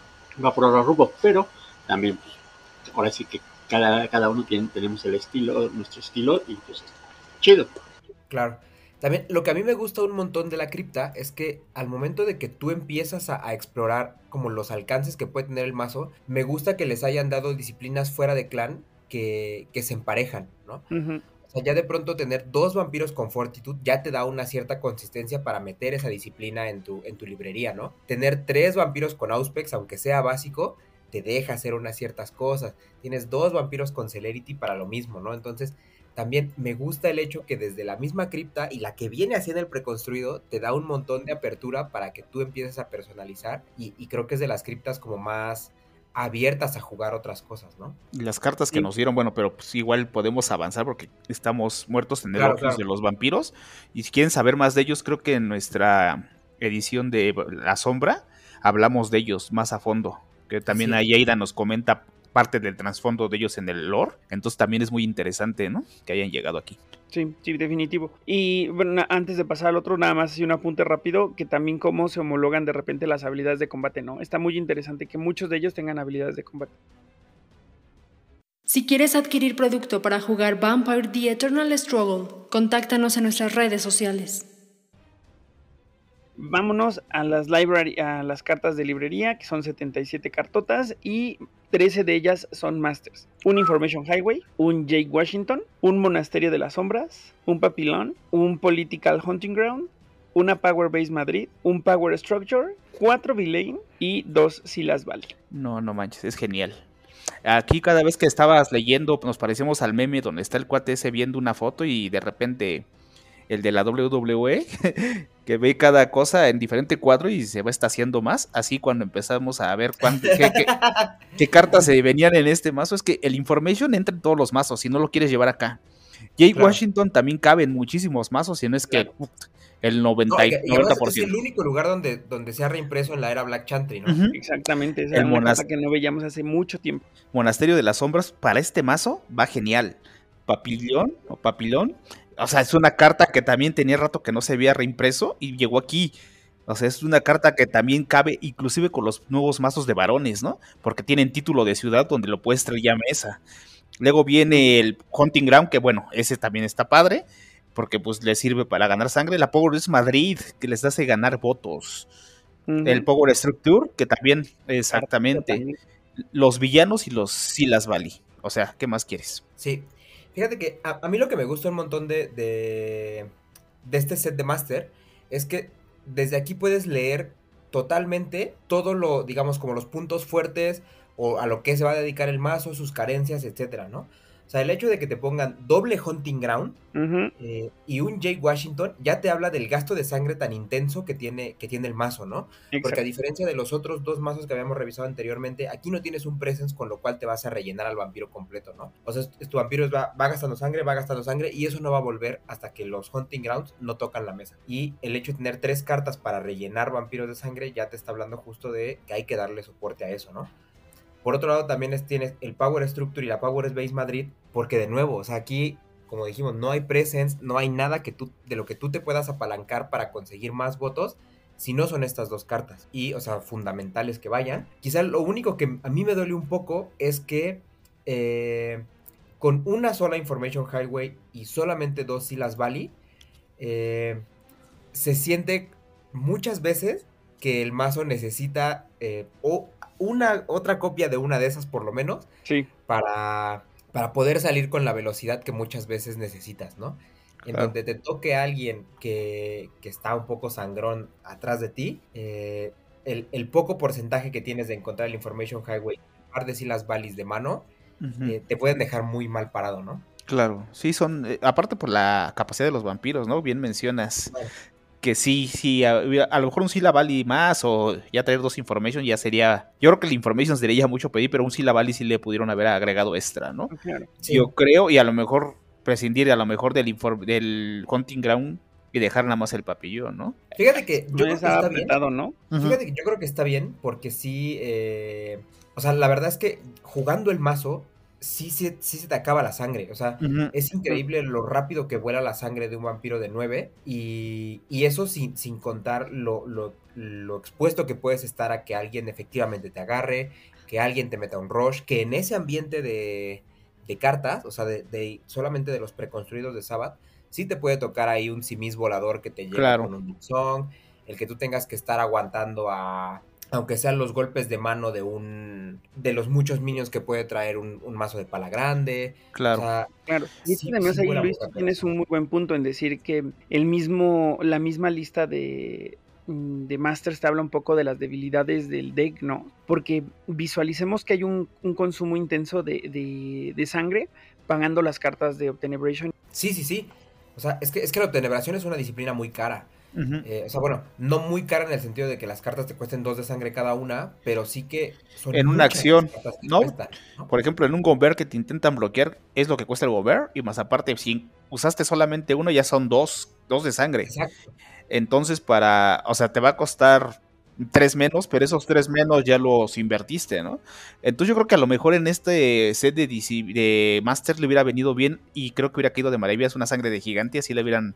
va por otro rumbo, pero también, pues, ahora sí que cada, cada uno tiene, tenemos el estilo, nuestro estilo, y pues chido. Claro. También lo que a mí me gusta un montón de la cripta es que al momento de que tú empiezas a, a explorar como los alcances que puede tener el mazo, me gusta que les hayan dado disciplinas fuera de clan que, que se emparejan, ¿no? Uh-huh. O sea, ya de pronto tener dos vampiros con fortitud ya te da una cierta consistencia para meter esa disciplina en tu, en tu librería, ¿no? Tener tres vampiros con Auspex, aunque sea básico, te deja hacer unas ciertas cosas. Tienes dos vampiros con Celerity para lo mismo, ¿no? Entonces, también me gusta el hecho que desde la misma cripta y la que viene así en el preconstruido te da un montón de apertura para que tú empieces a personalizar y, y creo que es de las criptas como más abiertas a jugar otras cosas, ¿no? Las cartas que sí. nos dieron, bueno, pero pues igual podemos avanzar porque estamos muertos en el claro, claro. de los vampiros y si quieren saber más de ellos, creo que en nuestra edición de La Sombra hablamos de ellos más a fondo, que también sí. ahí Aida nos comenta parte del trasfondo de ellos en el lore, entonces también es muy interesante, ¿no? Que hayan llegado aquí. Sí, sí, definitivo. Y bueno, antes de pasar al otro, nada más así un apunte rápido, que también cómo se homologan de repente las habilidades de combate, ¿no? Está muy interesante que muchos de ellos tengan habilidades de combate. Si quieres adquirir producto para jugar Vampire The Eternal Struggle, contáctanos en nuestras redes sociales. Vámonos a las library, a las cartas de librería, que son setenta y siete cartotas y trece de ellas son masters. Un Information Highway, un Jake Washington, un Monasterio de las Sombras, un Papillon, un Political Hunting Ground, una Power Base Madrid, un Power Structure, cuatro Villain y dos Silas Val. No, no manches, es genial. Aquí cada vez que estabas leyendo nos parecemos al meme donde está el cuate ese viendo una foto y de repente el de la doble u doble u e que ve cada cosa en diferente cuadro y se va estaciando más, así cuando empezamos a ver cuánto, qué, qué, qué cartas se venían en este mazo, es que el Information entra en todos los mazos, si no lo quieres llevar acá. Jake claro. Washington también cabe en muchísimos mazos, si no es que claro. uh, el noventa, no, y, noventa por ciento. Es el único lugar donde, donde se ha reimpreso en la era Black Chantry, ¿no? Uh-huh. Exactamente, esa es una cosa que no veíamos hace mucho tiempo. Monasterio de las Sombras, para este mazo va genial, Papillón o Papilón. O sea, es una carta que también tenía rato que no se había reimpreso y llegó aquí. O sea, es una carta que también cabe inclusive con los nuevos mazos de varones, ¿no? Porque tienen título de ciudad donde lo puedes traer ya a mesa. Luego viene el Hunting Ground, que bueno, ese también está padre, porque pues le sirve para ganar sangre. La Power es Madrid, que les hace ganar votos. Uh-huh. El Power Structure, que también, exactamente. También. Los villanos y los Silas Valley. O sea, ¿qué más quieres? Sí. Fíjate que a, a mí lo que me gusta un montón de, de, de este set de Master es que desde aquí puedes leer totalmente todo lo, digamos, como los puntos fuertes o a lo que se va a dedicar el mazo, sus carencias, etcétera, ¿no? O sea, el hecho de que te pongan doble Hunting Ground uh-huh. eh, y un Jake Washington ya te habla del gasto de sangre tan intenso que tiene, que tiene el mazo, ¿no? Exacto. Porque a diferencia de los otros dos mazos que habíamos revisado anteriormente, aquí no tienes un presence con lo cual te vas a rellenar al vampiro completo, ¿no? O sea, tu vampiro va, va gastando sangre, va gastando sangre y eso no va a volver hasta que los Hunting Grounds no tocan la mesa. Y el hecho de tener tres cartas para rellenar vampiros de sangre ya te está hablando justo de que hay que darle soporte a eso, ¿no? Por otro lado, también es, tienes el Power Structure y la Power Base Madrid, porque de nuevo, o sea, aquí, como dijimos, no hay presence, no hay nada que tú, de lo que tú te puedas apalancar para conseguir más votos, si no son estas dos cartas. Y, o sea, fundamentales que vayan. Quizá lo único que a mí me duele un poco es que eh, con una sola Information Highway y solamente dos Silas Valley, eh, se siente muchas veces que el mazo necesita eh, o una otra copia de una de esas por lo menos sí. para, para poder salir con la velocidad que muchas veces necesitas, ¿no? En claro. donde te toque a alguien que, que está un poco sangrón atrás de ti, eh, el, el poco porcentaje que tienes de encontrar el Information Highway, un par de Silas Valleys de mano, uh-huh. eh, te pueden dejar muy mal parado, ¿no? Claro, sí son, eh, aparte por la capacidad de los vampiros, ¿no? Bien mencionas. Bueno. Que sí, sí, a, a lo mejor un Sila Valley más o ya traer dos Information ya sería, yo creo que el Information sería ya mucho pedir, pero un Sila Valley sí le pudieron haber agregado extra, ¿no? Claro. Sí. Yo creo, y a lo mejor prescindir a lo mejor del, inform, del Hunting Ground y dejar nada más el papillón, ¿no? Fíjate que yo no creo que está apretado, bien, ¿no? Fíjate que yo creo que está bien porque sí, eh, o sea, la verdad es que jugando el mazo, Sí, sí, sí se te acaba la sangre, o sea, uh-huh. es increíble lo rápido que vuela la sangre de un vampiro de nueve y, y eso sin, sin contar lo, lo, lo expuesto que puedes estar a que alguien efectivamente te agarre, que alguien te meta un rush, que en ese ambiente de, de cartas, o sea, de, de solamente de los preconstruidos de Sabbath, sí te puede tocar ahí un simis volador que te lleve claro. con un song, el que tú tengas que estar aguantando a... aunque sean los golpes de mano de un de los muchos minions que puede traer un, un mazo de pala grande. Claro. O sea, claro. Y sí, además sí, ahí, Luis, tú tienes un muy buen punto en decir que el mismo, la misma lista de, de Masters te habla un poco de las debilidades del deck, ¿no? Porque visualicemos que hay un, un consumo intenso de, de, de sangre pagando las cartas de Obtenebration. Sí, sí, sí. O sea, es que, es que la Obtenebración es una disciplina muy cara. Uh-huh. Eh, o sea, bueno, no muy cara en el sentido de que las cartas te cuesten dos de sangre cada una, pero sí que son en una acción, ¿no? Cuestan, ¿no? Por ejemplo, en un Gobert que te intentan bloquear es lo que cuesta el Gobert y más aparte, si usaste solamente uno ya son dos, dos de sangre. Exacto. Entonces para, o sea, te va a costar tres menos, pero esos tres menos ya los invertiste, ¿no? Entonces yo creo que a lo mejor en este set de, D C, de Master le hubiera venido bien y creo que hubiera caído de maravillas una sangre de gigante, así le hubieran...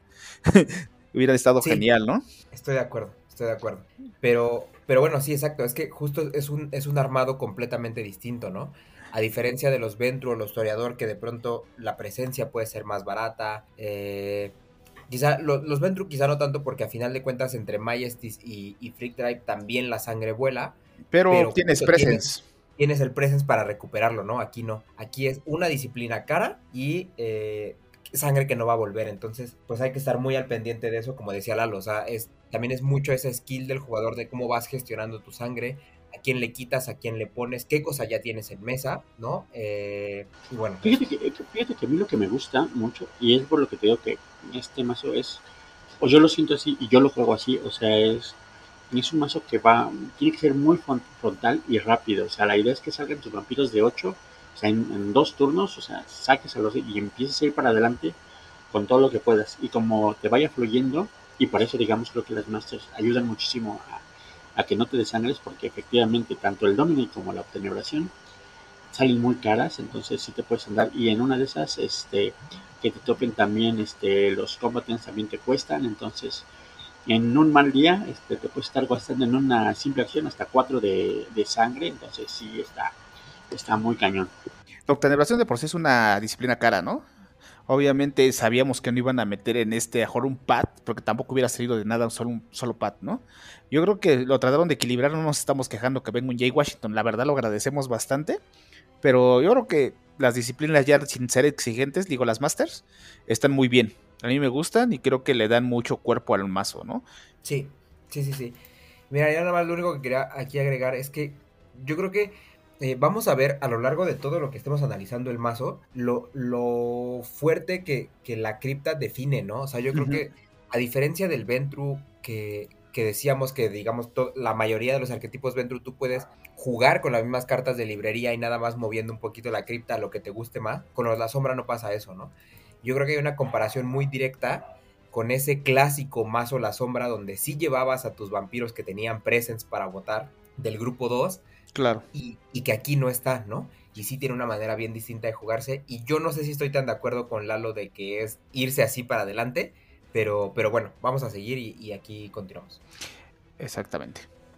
hubiera estado sí, genial, ¿no? Estoy de acuerdo, estoy de acuerdo. Pero, pero bueno, sí, exacto. Es que justo es un, es un armado completamente distinto, ¿no? A diferencia de los Ventru o los Toreador, que de pronto la presencia puede ser más barata. Eh, quizá lo, los Ventru quizá no tanto porque a final de cuentas entre Majesties y, y Freak Drive también la sangre vuela. Pero, pero tienes presence. Tienes, tienes el presence para recuperarlo, ¿no? Aquí no. Aquí es una disciplina cara y... Eh, sangre que no va a volver, entonces pues hay que estar muy al pendiente de eso, como decía Lalo, o sea, es, también es mucho ese skill del jugador de cómo vas gestionando tu sangre, a quién le quitas, a quién le pones, qué cosa ya tienes en mesa, ¿no? Eh, y bueno. Fíjate que, fíjate que a mí lo que me gusta mucho, y es por lo que te digo que este mazo es, o yo lo siento así, y yo lo juego así, o sea, es, es un mazo que va, tiene que ser muy frontal y rápido, o sea, la idea es que salgan tus vampiros de ocho, o sea, en, en dos turnos, o sea, saques a los y empieces a ir para adelante con todo lo que puedas. Y como te vaya fluyendo, y por eso, digamos, creo que las Masters ayudan muchísimo a, a que no te desangres, porque efectivamente tanto el Dominate como la Obtenebración salen muy caras, entonces sí te puedes andar, y en una de esas, este, que te topen también, este, los combatants también te cuestan, entonces en un mal día, este, te puedes estar gastando en una simple acción hasta cuatro de, de sangre, entonces sí está, está muy cañón. La octanebración de por sí es una disciplina cara, ¿no? Obviamente sabíamos que no iban a meter en este mejor un pad, porque tampoco hubiera salido de nada solo un solo pad, ¿no? Yo creo que lo trataron de equilibrar, no nos estamos quejando que venga un Jay Washington, la verdad lo agradecemos bastante, pero yo creo que las disciplinas ya sin ser exigentes, digo las Masters, están muy bien. A mí me gustan y creo que le dan mucho cuerpo al mazo, ¿no? Sí, sí, sí, sí. Mira, ya nada más lo único que quería aquí agregar es que yo creo que eh, vamos a ver a lo largo de todo lo que estemos analizando el mazo, lo, lo fuerte que, que la cripta define, ¿no? O sea, yo creo Ujú. que a diferencia del Ventru que, que decíamos que, digamos, to- la mayoría de los arquetipos Ventru tú puedes jugar con las mismas cartas de librería y nada más moviendo un poquito la cripta a lo que te guste más, con los La Sombra no pasa eso, ¿no? Yo creo que hay una comparación muy directa con ese clásico mazo La Sombra donde sí llevabas a tus vampiros que tenían presence para votar del grupo dos Claro. y, y que aquí no está, ¿no? Y sí tiene una manera bien distinta de jugarse y yo no sé si estoy tan de acuerdo con Lalo de que es irse así para adelante, pero, pero bueno, vamos a seguir y, y aquí continuamos. Exactamente.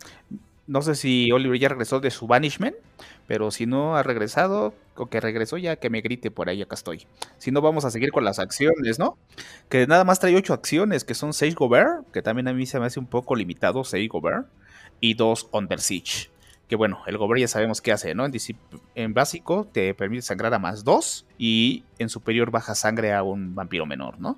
No sé si Oliver ya regresó de su banishment, pero si no ha regresado, o que regresó ya que me grite por ahí, acá estoy. Si no, vamos a seguir con las acciones, ¿no? Que nada más trae ocho acciones, que son seis Govern, que también a mí se me hace un poco limitado, seis Govern, y dos Under Siege. Que bueno, el Govern ya sabemos qué hace, ¿no? En, en básico te permite sangrar a más dos, y en superior baja sangre a un vampiro menor, ¿no?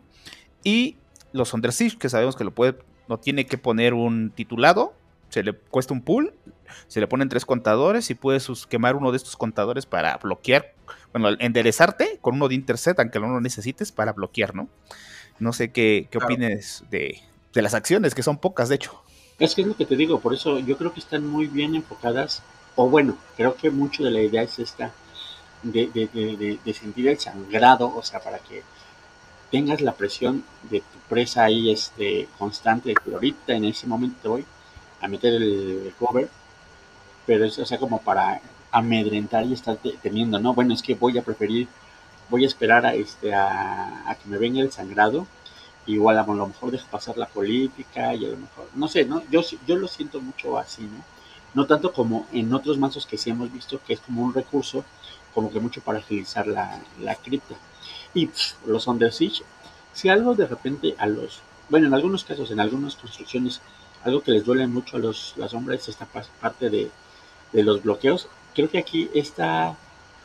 Y los Under Siege, que sabemos que lo puede, no tiene que poner un titulado, se le cuesta un pool, se le ponen tres contadores y puedes quemar uno de estos contadores para bloquear, bueno, enderezarte con uno de intercept, aunque no lo necesites, para bloquear, ¿no? No sé qué, qué Claro. opines de, de las acciones, que son pocas, de hecho. Es que es lo que te digo, por eso yo creo que están muy bien enfocadas, o bueno, creo que mucho de la idea es esta, de, de, de, de, de sentir el sangrado, o sea, para que tengas la presión de tu presa ahí este, constante, de que ahorita en ese momento te voy a meter el cover, pero es, o sea, como para amedrentar y estar temiendo, ¿no? Bueno, es que voy a preferir, voy a esperar a, este, a, a que me venga el sangrado, igual a lo mejor dejo pasar la política y a lo mejor, no sé, ¿no? Yo, yo lo siento mucho así, ¿no? No tanto como en otros mazos que sí hemos visto que es como un recurso, como que mucho para agilizar la, la cripta. Y pff, los Under Siege, si algo de repente a los, bueno, en algunos casos, en algunas construcciones, algo que les duele mucho a los, las sombras es esta parte de, de los bloqueos. Creo que aquí está,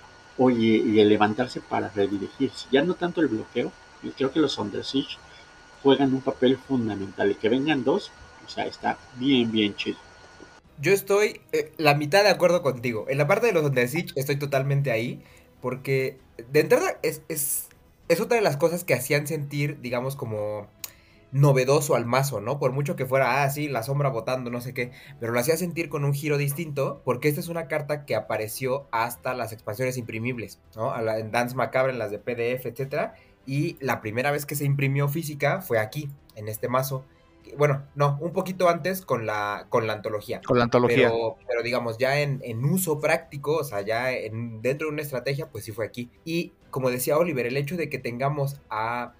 oye, y el levantarse para redirigirse, ya no tanto el bloqueo, y creo que los Under Siege juegan un papel fundamental, y que vengan dos, o sea, está bien, bien chido. Yo estoy eh, la mitad de acuerdo contigo. En la parte de los Under Siege estoy totalmente ahí. Porque de entrada es, es, es otra de las cosas que hacían sentir, digamos, como novedoso al mazo, ¿no? Por mucho que fuera, ah, sí, la sombra votando, no sé qué. Pero lo hacía sentir con un giro distinto. Porque esta es una carta que apareció hasta las expansiones imprimibles, ¿no? A la, en Dance Macabre, en las de P D F, etcétera. Y la primera vez que se imprimió física fue aquí, en este mazo. Bueno, no, un poquito antes con la, con la antología. Con la antología. Pero, pero digamos, ya en, en uso práctico, o sea, ya en, dentro de una estrategia, pues sí fue aquí. Y como decía Oliver, el hecho de que tengamos a,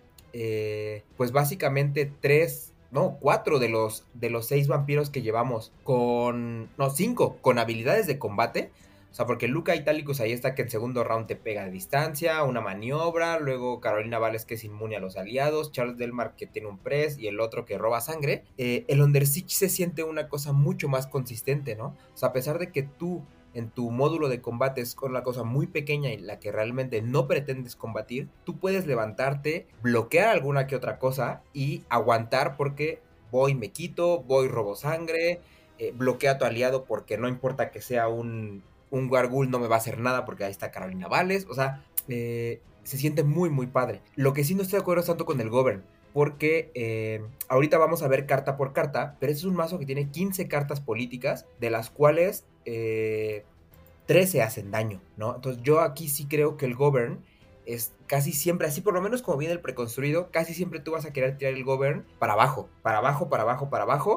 eh, pues básicamente tres, no, cuatro de los, de los seis vampiros que llevamos con, no, cinco, con habilidades de combate. O sea, porque Luca Italicus ahí está que en segundo round te pega de distancia, una maniobra, luego Carolina Vales que es inmune a los aliados, Charles Delmar que tiene un press y el otro que roba sangre. Eh, el Under Siege se siente una cosa mucho más consistente, ¿no? O sea, a pesar de que tú en tu módulo de combate es con una cosa muy pequeña y la que realmente no pretendes combatir, tú puedes levantarte, bloquear alguna que otra cosa y aguantar porque voy, me quito, voy, robo sangre, eh, bloqueo a tu aliado porque no importa que sea un... un Gargul no me va a hacer nada porque ahí está Carolina Vales, o sea, eh, se siente muy, muy padre. Lo que sí no estoy de acuerdo es tanto con el Govern, porque eh, ahorita vamos a ver carta por carta, pero este es un mazo que tiene quince cartas políticas, de las cuales eh, trece hacen daño, ¿no? Entonces yo aquí sí creo que el Govern es casi siempre, así por lo menos como viene el preconstruido, casi siempre tú vas a querer tirar el Govern para abajo, para abajo, para abajo, para abajo,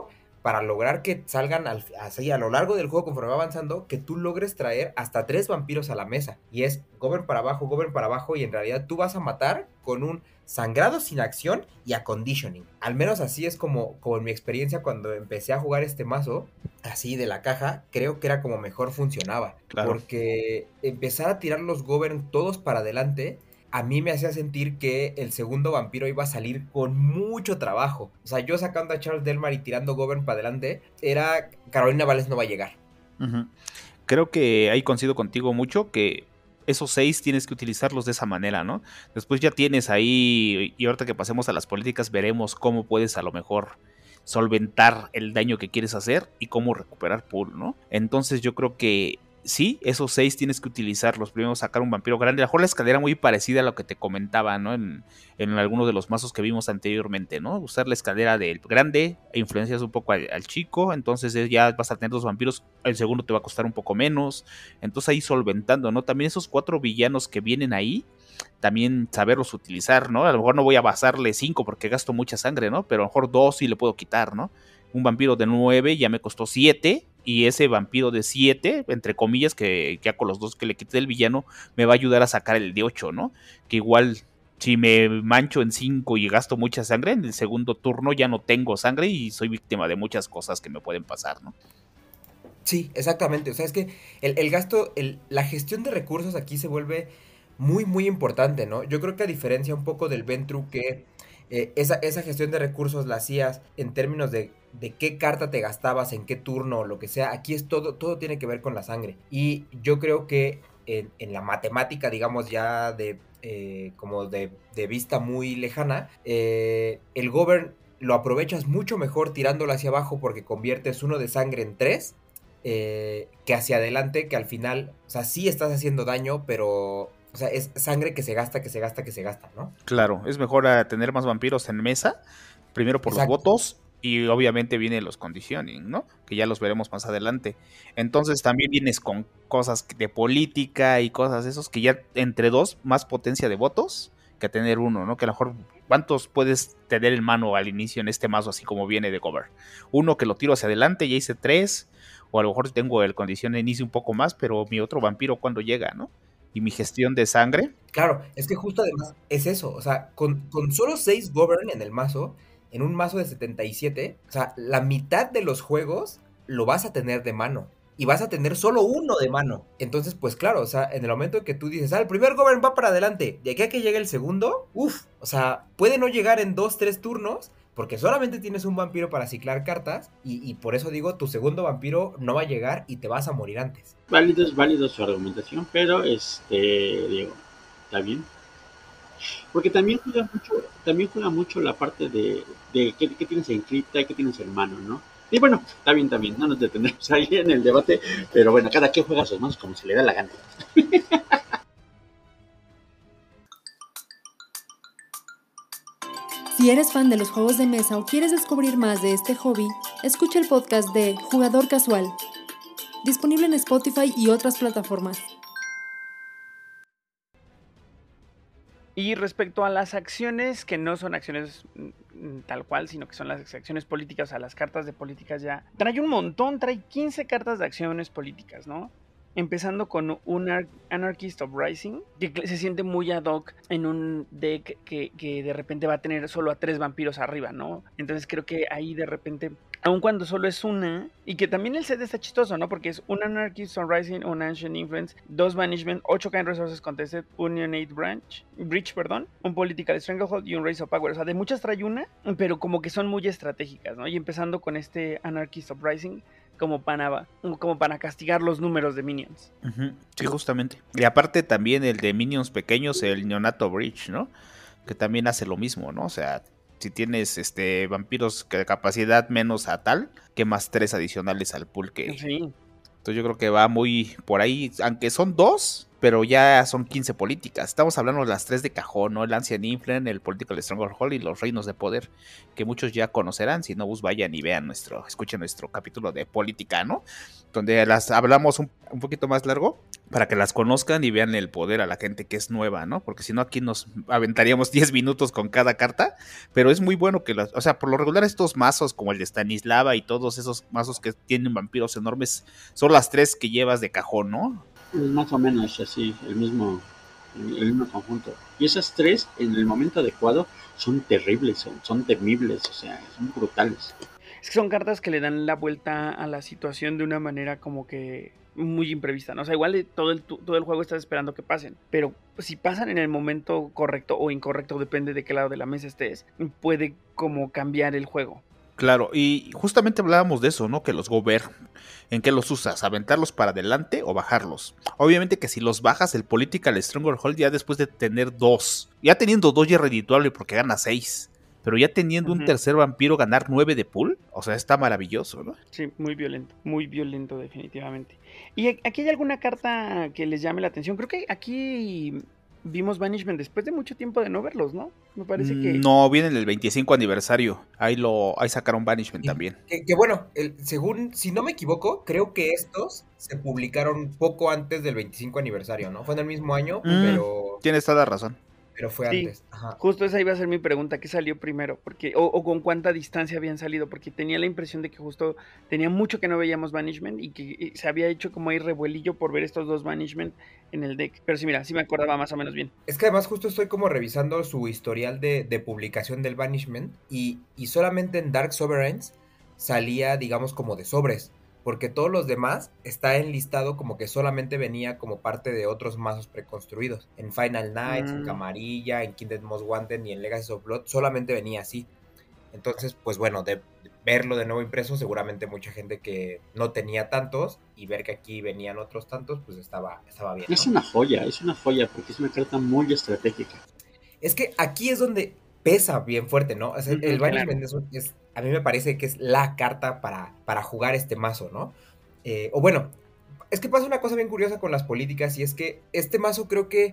para lograr que salgan al, así a lo largo del juego conforme va avanzando, que tú logres traer hasta tres vampiros a la mesa. Y es govern para abajo, govern para abajo, y en realidad tú vas a matar con un sangrado sin acción y a conditioning. Al menos así es como, como en mi experiencia cuando empecé a jugar este mazo, así de la caja, creo que era como mejor funcionaba. Claro. Porque empezar a tirar los govern todos para adelante, a mí me hacía sentir que el segundo vampiro iba a salir con mucho trabajo. O sea, yo sacando a Charles Delmar y tirando govern para adelante, era Carolina Valles no va a llegar. Uh-huh. Creo que ahí coincido contigo mucho, que esos seis tienes que utilizarlos de esa manera, ¿no? Después ya tienes ahí, y ahorita que pasemos a las políticas, veremos cómo puedes a lo mejor solventar el daño que quieres hacer y cómo recuperar pool, ¿no? Entonces yo creo que sí, esos seis tienes que utilizarlos. Primero sacar un vampiro grande. A lo mejor la escalera muy parecida a lo que te comentaba, ¿no? En, en algunos de los mazos que vimos anteriormente, ¿no? Usar la escalera del grande e influencias un poco al, al chico. Entonces ya vas a tener dos vampiros. El segundo te va a costar un poco menos. Entonces ahí solventando, ¿no? También esos cuatro villanos que vienen ahí, también saberlos utilizar, ¿no? A lo mejor no voy a basarle cinco porque gasto mucha sangre, ¿no? Pero a lo mejor dos sí le puedo quitar, ¿no? Un vampiro de nueve ya me costó siete. Y ese vampiro de siete, entre comillas, que ya con los dos que le quité del villano, me va a ayudar a sacar el de ocho, ¿no? Que igual, si me mancho en cinco y gasto mucha sangre, en el segundo turno ya no tengo sangre y soy víctima de muchas cosas que me pueden pasar, ¿no? Sí, exactamente. O sea, es que el, el gasto, el, la gestión de recursos aquí se vuelve muy, muy importante, ¿no? Yo creo que a diferencia un poco del Ventru, que eh, esa, esa gestión de recursos la hacías en términos de, de qué carta te gastabas, en qué turno, o lo que sea. Aquí es todo, todo tiene que ver con la sangre. Y yo creo que en, en la matemática, digamos, ya de eh, como de, de vista muy lejana, eh, el Govern lo aprovechas mucho mejor tirándolo hacia abajo porque conviertes uno de sangre en tres. Eh, que hacia adelante, que al final, o sea, sí estás haciendo daño, pero, o sea, es sangre que se gasta, que se gasta, que se gasta, ¿no? Claro, es mejor a tener más vampiros en mesa, primero por Exacto. los votos, y obviamente vienen los conditioning, ¿no? Que ya los veremos más adelante. Entonces también vienes con cosas de política y cosas esos, que ya entre dos, más potencia de votos que tener uno, ¿no? Que a lo mejor, ¿cuántos puedes tener en mano al inicio en este mazo, así como viene de cover? Uno que lo tiro hacia adelante, ya hice tres. O a lo mejor tengo el condición de inicio un poco más, pero mi otro vampiro cuando llega, ¿no? Y mi gestión de sangre. Claro, es que justo además es eso. O sea, con, con solo seis govern en el mazo, en un mazo de setenta y siete, o sea, la mitad de los juegos lo vas a tener de mano. Y vas a tener solo uno de mano. Entonces, pues claro, o sea, en el momento en que tú dices, ah, el primer govern va para adelante, de aquí a que llegue el segundo, uff, o sea, puede no llegar en dos, tres turnos, porque solamente tienes un vampiro para ciclar cartas, y, y por eso digo, tu segundo vampiro no va a llegar y te vas a morir antes. Válido, es válido su argumentación, pero este, digo, está bien. Porque también juega mucho, también juega mucho la parte de, de qué, qué tienes en cripta y qué tienes en mano, ¿no? Y bueno, está bien también, no nos detendremos ahí en el debate, pero bueno, cada quien juega sus manos como se le da la gana. Si eres fan de los juegos de mesa o quieres descubrir más de este hobby, escucha el podcast de Jugador Casual, disponible en Spotify y otras plataformas. Y respecto a las acciones, que no son acciones tal cual, sino que son las acciones políticas, o sea, las cartas de políticas ya, trae un montón, trae quince cartas de acciones políticas, ¿no? Empezando con un Ar- Anarchist Uprising, que se siente muy ad hoc en un deck que, que de repente va a tener solo a tres vampiros arriba, ¿no? Entonces creo que ahí de repente, aun cuando solo es una, y que también el set está chistoso, ¿no? Porque es un Anarchist Uprising, un Ancient Influence, dos Banishment, ocho Kind Resources Contested, un Unite Branch, Breach, perdón, un Political Stranglehold y un Race of Power. O sea, de muchas trae una, pero como que son muy estratégicas, ¿no? Y empezando con este Anarchist Uprising, como para, como para castigar los números de minions. Uh-huh. Sí, justamente. Y aparte también el de minions pequeños, el Neonato Breach, ¿no? Que también hace lo mismo, ¿no? O sea, si tienes este vampiros de capacidad menos a tal, que más tres adicionales al pool que... Sí. Entonces yo creo que va muy por ahí, aunque son dos, pero ya son quince políticas. Estamos hablando de las tres de cajón, ¿no? El Ancient Influence, el Political Stronghold y los Reinos de Poder, que muchos ya conocerán. Si no, pues vayan y vean nuestro, escuchen nuestro capítulo de política, ¿no? Donde las hablamos un, un poquito más largo, para que las conozcan y vean el poder a la gente que es nueva, ¿no? Porque si no, aquí nos aventaríamos diez minutos con cada carta, pero es muy bueno que las, o sea, por lo regular estos mazos como el de Stanislava y todos esos mazos que tienen vampiros enormes, son las tres que llevas de cajón, ¿no? Más o menos así, el mismo, el mismo conjunto. Y esas tres, en el momento adecuado, son terribles, son, son temibles, o sea, son brutales. Es que son cartas que le dan la vuelta a la situación de una manera como que muy imprevista, ¿no? O sea, igual todo el, todo el juego estás esperando que pasen, pero si pasan en el momento correcto o incorrecto, depende de qué lado de la mesa estés, puede como cambiar el juego. Claro, y justamente hablábamos de eso, ¿no? Que los Gober, ¿en qué los usas? ¿Aventarlos para adelante o bajarlos? Obviamente que si los bajas, el Political Stronghold ya después de tener dos, ya teniendo dos ya es redituable porque gana seis, pero ya teniendo uh-huh. un tercer vampiro ganar nueve de pool, o sea, está maravilloso, ¿no? Sí, muy violento, muy violento definitivamente. ¿Y aquí hay alguna carta que les llame la atención? Creo que aquí vimos Banishment después de mucho tiempo de no verlos, ¿no? Me parece que... No, viene en el veinticinco aniversario. Ahí lo ahí sacaron Banishment y, también. Que, que bueno, el, según, si no me equivoco, creo que estos se publicaron poco antes del veinticinco aniversario, ¿no? Fue en el mismo año, mm, pero... Tienes toda la razón. Pero fue sí, antes. Ajá. Justo esa iba a ser mi pregunta, ¿qué salió primero? Porque o, o con cuánta distancia habían salido, porque tenía la impresión de que justo tenía mucho que no veíamos Banishment y que y se había hecho como ahí revuelillo por ver estos dos Banishment en el deck. Pero sí, mira, sí me acordaba más o menos bien. Es que además justo estoy como revisando su historial de, de publicación del Banishment y, y solamente en Dark Sovereigns salía, digamos, como de sobres. Porque todos los demás está enlistado como que solamente venía como parte de otros mazos preconstruidos. En Final Nights, mm. en Camarilla, en Kindred Most Wanted y en Legacy of Blood solamente venía así. Entonces, pues bueno, de, de verlo de nuevo impreso, seguramente mucha gente que no tenía tantos y ver que aquí venían otros tantos, pues estaba, estaba bien, ¿no? Es una joya, es una joya porque es una carta muy estratégica. Es que aquí es donde pesa bien fuerte, ¿no? O sea, el Banishment es, es, a mí me parece que es la carta para, para jugar este mazo, ¿no? Eh, o bueno, es que pasa una cosa bien curiosa con las políticas y es que este mazo creo que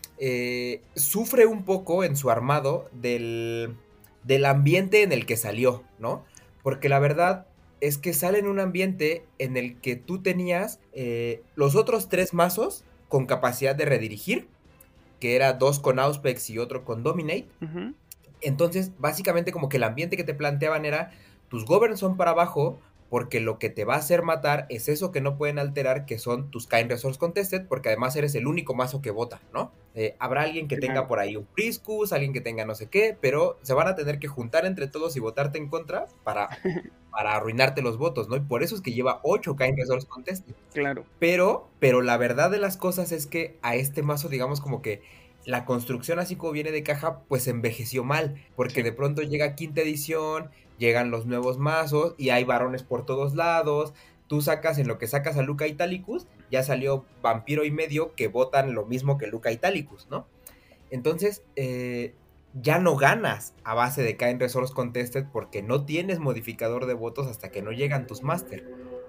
eh, sufre un poco en su armado del, del ambiente en el que salió, ¿no? Porque la verdad es que sale en un ambiente en el que tú tenías eh, los otros tres mazos con capacidad de redirigir, que era dos con Auspex y otro con Dominate. Uh-huh. Entonces, básicamente como que el ambiente que te planteaban era, tus governs son para abajo, porque lo que te va a hacer matar es eso que no pueden alterar, que son tus Kind Resource Contested, porque además eres el único mazo que vota, ¿no? Eh, habrá alguien que tenga por ahí un Priscus, alguien que tenga no sé qué, pero se van a tener que juntar entre todos y votarte en contra para, para arruinarte los votos, ¿no? Y por eso es que lleva ocho Kind Resource Contested. Claro. Pero, pero la verdad de las cosas es que a este mazo, digamos como que la construcción así como viene de caja, pues envejeció mal, porque sí. de pronto llega quinta edición, llegan los nuevos mazos y hay varones por todos lados, tú sacas en lo que sacas a Luca Italicus, ya salió vampiro y medio que votan lo mismo que Luca Italicus, ¿no? Entonces, eh, ya no ganas a base de Kind Resource Contested porque no tienes modificador de votos hasta que no llegan tus Master.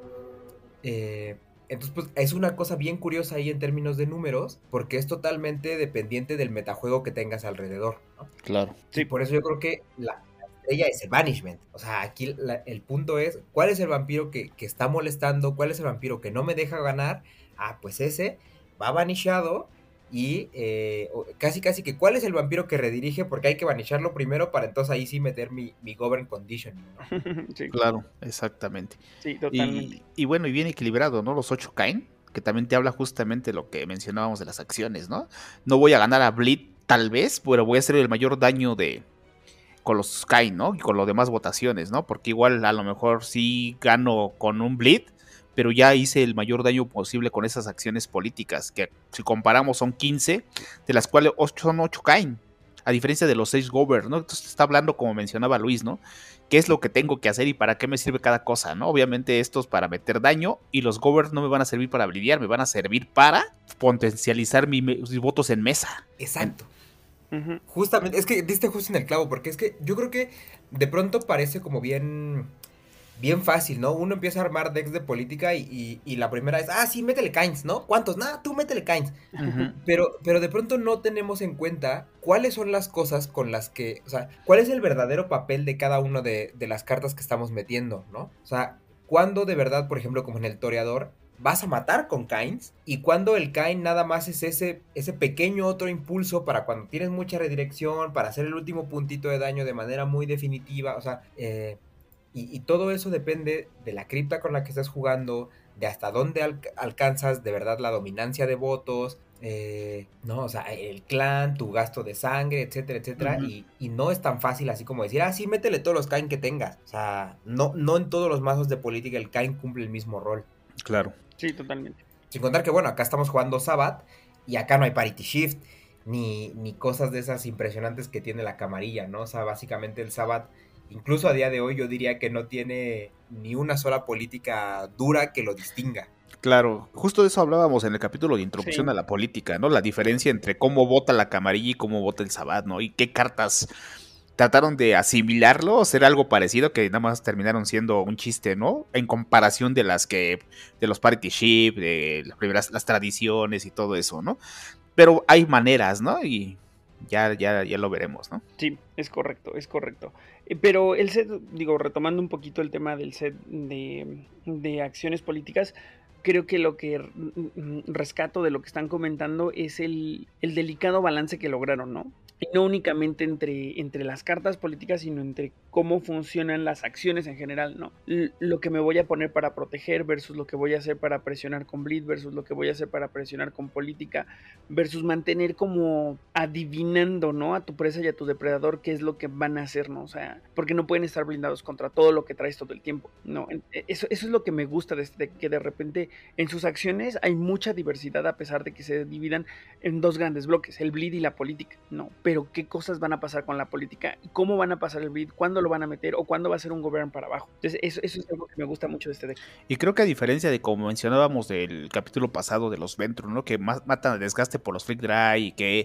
Eh... Entonces, pues, es una cosa bien curiosa ahí en términos de números, porque es totalmente dependiente del metajuego que tengas alrededor, ¿no? Claro. Sí. Y por eso yo creo que la, la estrella es el Banishment. O sea, aquí la, el punto es, ¿cuál es el vampiro que, que está molestando? ¿Cuál es el vampiro que no me deja ganar? Ah, pues ese va banishado y eh, casi casi que ¿cuál es el vampiro que redirige? Porque hay que banisharlo primero para entonces ahí sí meter mi, mi Govern Conditioning, ¿no? Sí. Claro, exactamente. Sí, totalmente. Y, y bueno, y bien equilibrado, ¿no? Los ocho Kind, que también te habla justamente lo que mencionábamos de las acciones, ¿no? No voy a ganar a Bleed, tal vez, pero voy a hacer el mayor daño de con los Kind, ¿no? Y con las demás votaciones, ¿no? Porque igual a lo mejor sí gano con un Bleed, pero ya hice el mayor daño posible con esas acciones políticas, que si comparamos son quince, de las cuales ocho son ocho Kind, a diferencia de los seis Govern, ¿no? Entonces está hablando, como mencionaba Luis, ¿no? ¿Qué es lo que tengo que hacer y para qué me sirve cada cosa, ¿no? Obviamente estos para meter daño y los Govern no me van a servir para blidear, me van a servir para potencializar mi, mis votos en mesa. Exacto. Uh-huh. Justamente, es que diste justo en el clavo, porque es que yo creo que de pronto parece como bien... bien fácil, ¿no? Uno empieza a armar decks de política y, y, y la primera es, ah, sí, métele Kynes, ¿no? ¿Cuántos? Nada, tú métele Kynes. Uh-huh. Pero, pero de pronto no tenemos en cuenta cuáles son las cosas con las que, o sea, cuál es el verdadero papel de cada una de, de las cartas que estamos metiendo, ¿no? O sea, cuando de verdad, por ejemplo, como en el Toreador, vas a matar con Kynes, y cuando el Kyne nada más es ese, ese pequeño otro impulso para cuando tienes mucha redirección, para hacer el último puntito de daño de manera muy definitiva, o sea, eh, y, y todo eso depende de la cripta con la que estás jugando, de hasta dónde al, alcanzas de verdad la dominancia de votos, eh, no, o sea, el clan, tu gasto de sangre, etcétera, etcétera, uh-huh. y, y no es tan fácil así como decir, ah, sí, métele todos los Kyne que tengas, o sea, no, no en todos los mazos de política el Kyne cumple el mismo rol. Claro. Sí, totalmente. Sin contar que, bueno, acá estamos jugando Sabbath y acá no hay Parity Shift, ni, ni cosas de esas impresionantes que tiene la camarilla, ¿no? O sea, básicamente el Sabbath, incluso a día de hoy, yo diría que no tiene ni una sola política dura que lo distinga. Claro, justo de eso hablábamos en el capítulo de introducción sí. a la política, ¿no? La diferencia entre cómo vota la camarilla y cómo vota el Sabbath, ¿no? Y qué cartas trataron de asimilarlo o ser algo parecido que nada más terminaron siendo un chiste, ¿no? En comparación de las que, de los parity ship, de las primeras, las tradiciones y todo eso, ¿no? Pero hay maneras, ¿no? Y ya, ya, ya lo veremos, ¿no? Sí, es correcto, es correcto. Pero el set, digo, retomando un poquito el tema del set de, de acciones políticas, creo que lo que rescato de lo que están comentando es el, el delicado balance que lograron, ¿no? Y no únicamente entre, entre las cartas políticas, sino entre cómo funcionan las acciones en general, ¿no? L- lo que me voy a poner para proteger versus lo que voy a hacer para presionar con bleed versus lo que voy a hacer para presionar con política versus mantener como adivinando, ¿no? A tu presa y a tu depredador qué es lo que van a hacer, ¿no? O sea, porque no pueden estar blindados contra todo lo que traes todo el tiempo, ¿no? Eso, eso es lo que me gusta de, este, de que de repente en sus acciones hay mucha diversidad a pesar de que se dividan en dos grandes bloques, el bleed y la política, ¿no? Pero pero qué cosas van a pasar con la política y cómo van a pasar el bleed, cuándo lo van a meter o cuándo va a ser un govern para abajo. Entonces eso, eso es algo que me gusta mucho de este deck. Y creo que a diferencia de como mencionábamos del capítulo pasado de los Ventru, ¿no? Que más matan el desgaste por los Flick Dry y que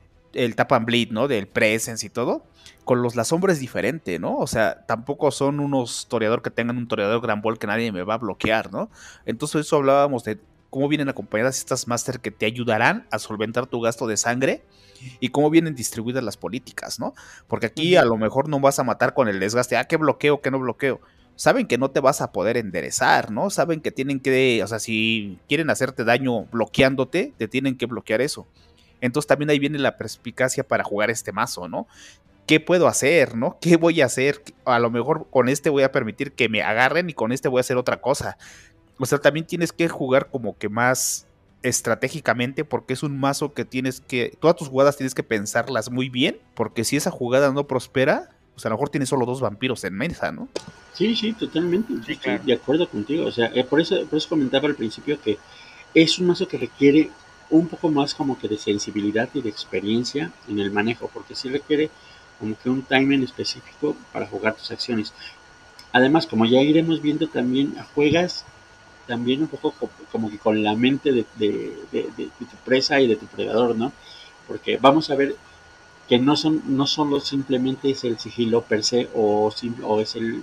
el tap and bleed, ¿no? Del Presence y todo. Con los La Sombra es diferente, ¿no? O sea, tampoco son unos toreador que tengan un toreador Gran Ball que nadie me va a bloquear, ¿no? Entonces eso hablábamos de cómo vienen acompañadas estas Master que te ayudarán a solventar tu gasto de sangre y cómo vienen distribuidas las políticas, ¿no? Porque aquí uh-huh. a lo mejor no vas a matar con el desgaste, ah, ¿qué bloqueo, qué no bloqueo? Saben que no te vas a poder enderezar, ¿no? Saben que tienen que, o sea, si quieren hacerte daño bloqueándote, te tienen que bloquear eso. Entonces también ahí viene la perspicacia para jugar este mazo, ¿no? ¿Qué puedo hacer, no? ¿Qué voy a hacer? A lo mejor con este voy a permitir que me agarren y con este voy a hacer otra cosa. O sea, también tienes que jugar como que más estratégicamente porque es un mazo que tienes que, todas tus jugadas tienes que pensarlas muy bien, porque si esa jugada no prospera, pues a lo mejor tienes solo dos vampiros en mesa, ¿no? Sí, sí, totalmente, sí, estoy claro. de acuerdo contigo, o sea, eh, por eso, por eso comentaba al principio que es un mazo que requiere un poco más como que de sensibilidad y de experiencia en el manejo, porque sí requiere como que un timing específico para jugar tus acciones. Además, como ya iremos viendo, también juegas también un poco como que con la mente de, de, de, de, de tu presa y de tu predador, ¿no? Porque vamos a ver que no son no solo simplemente es el sigilo per se o, o es el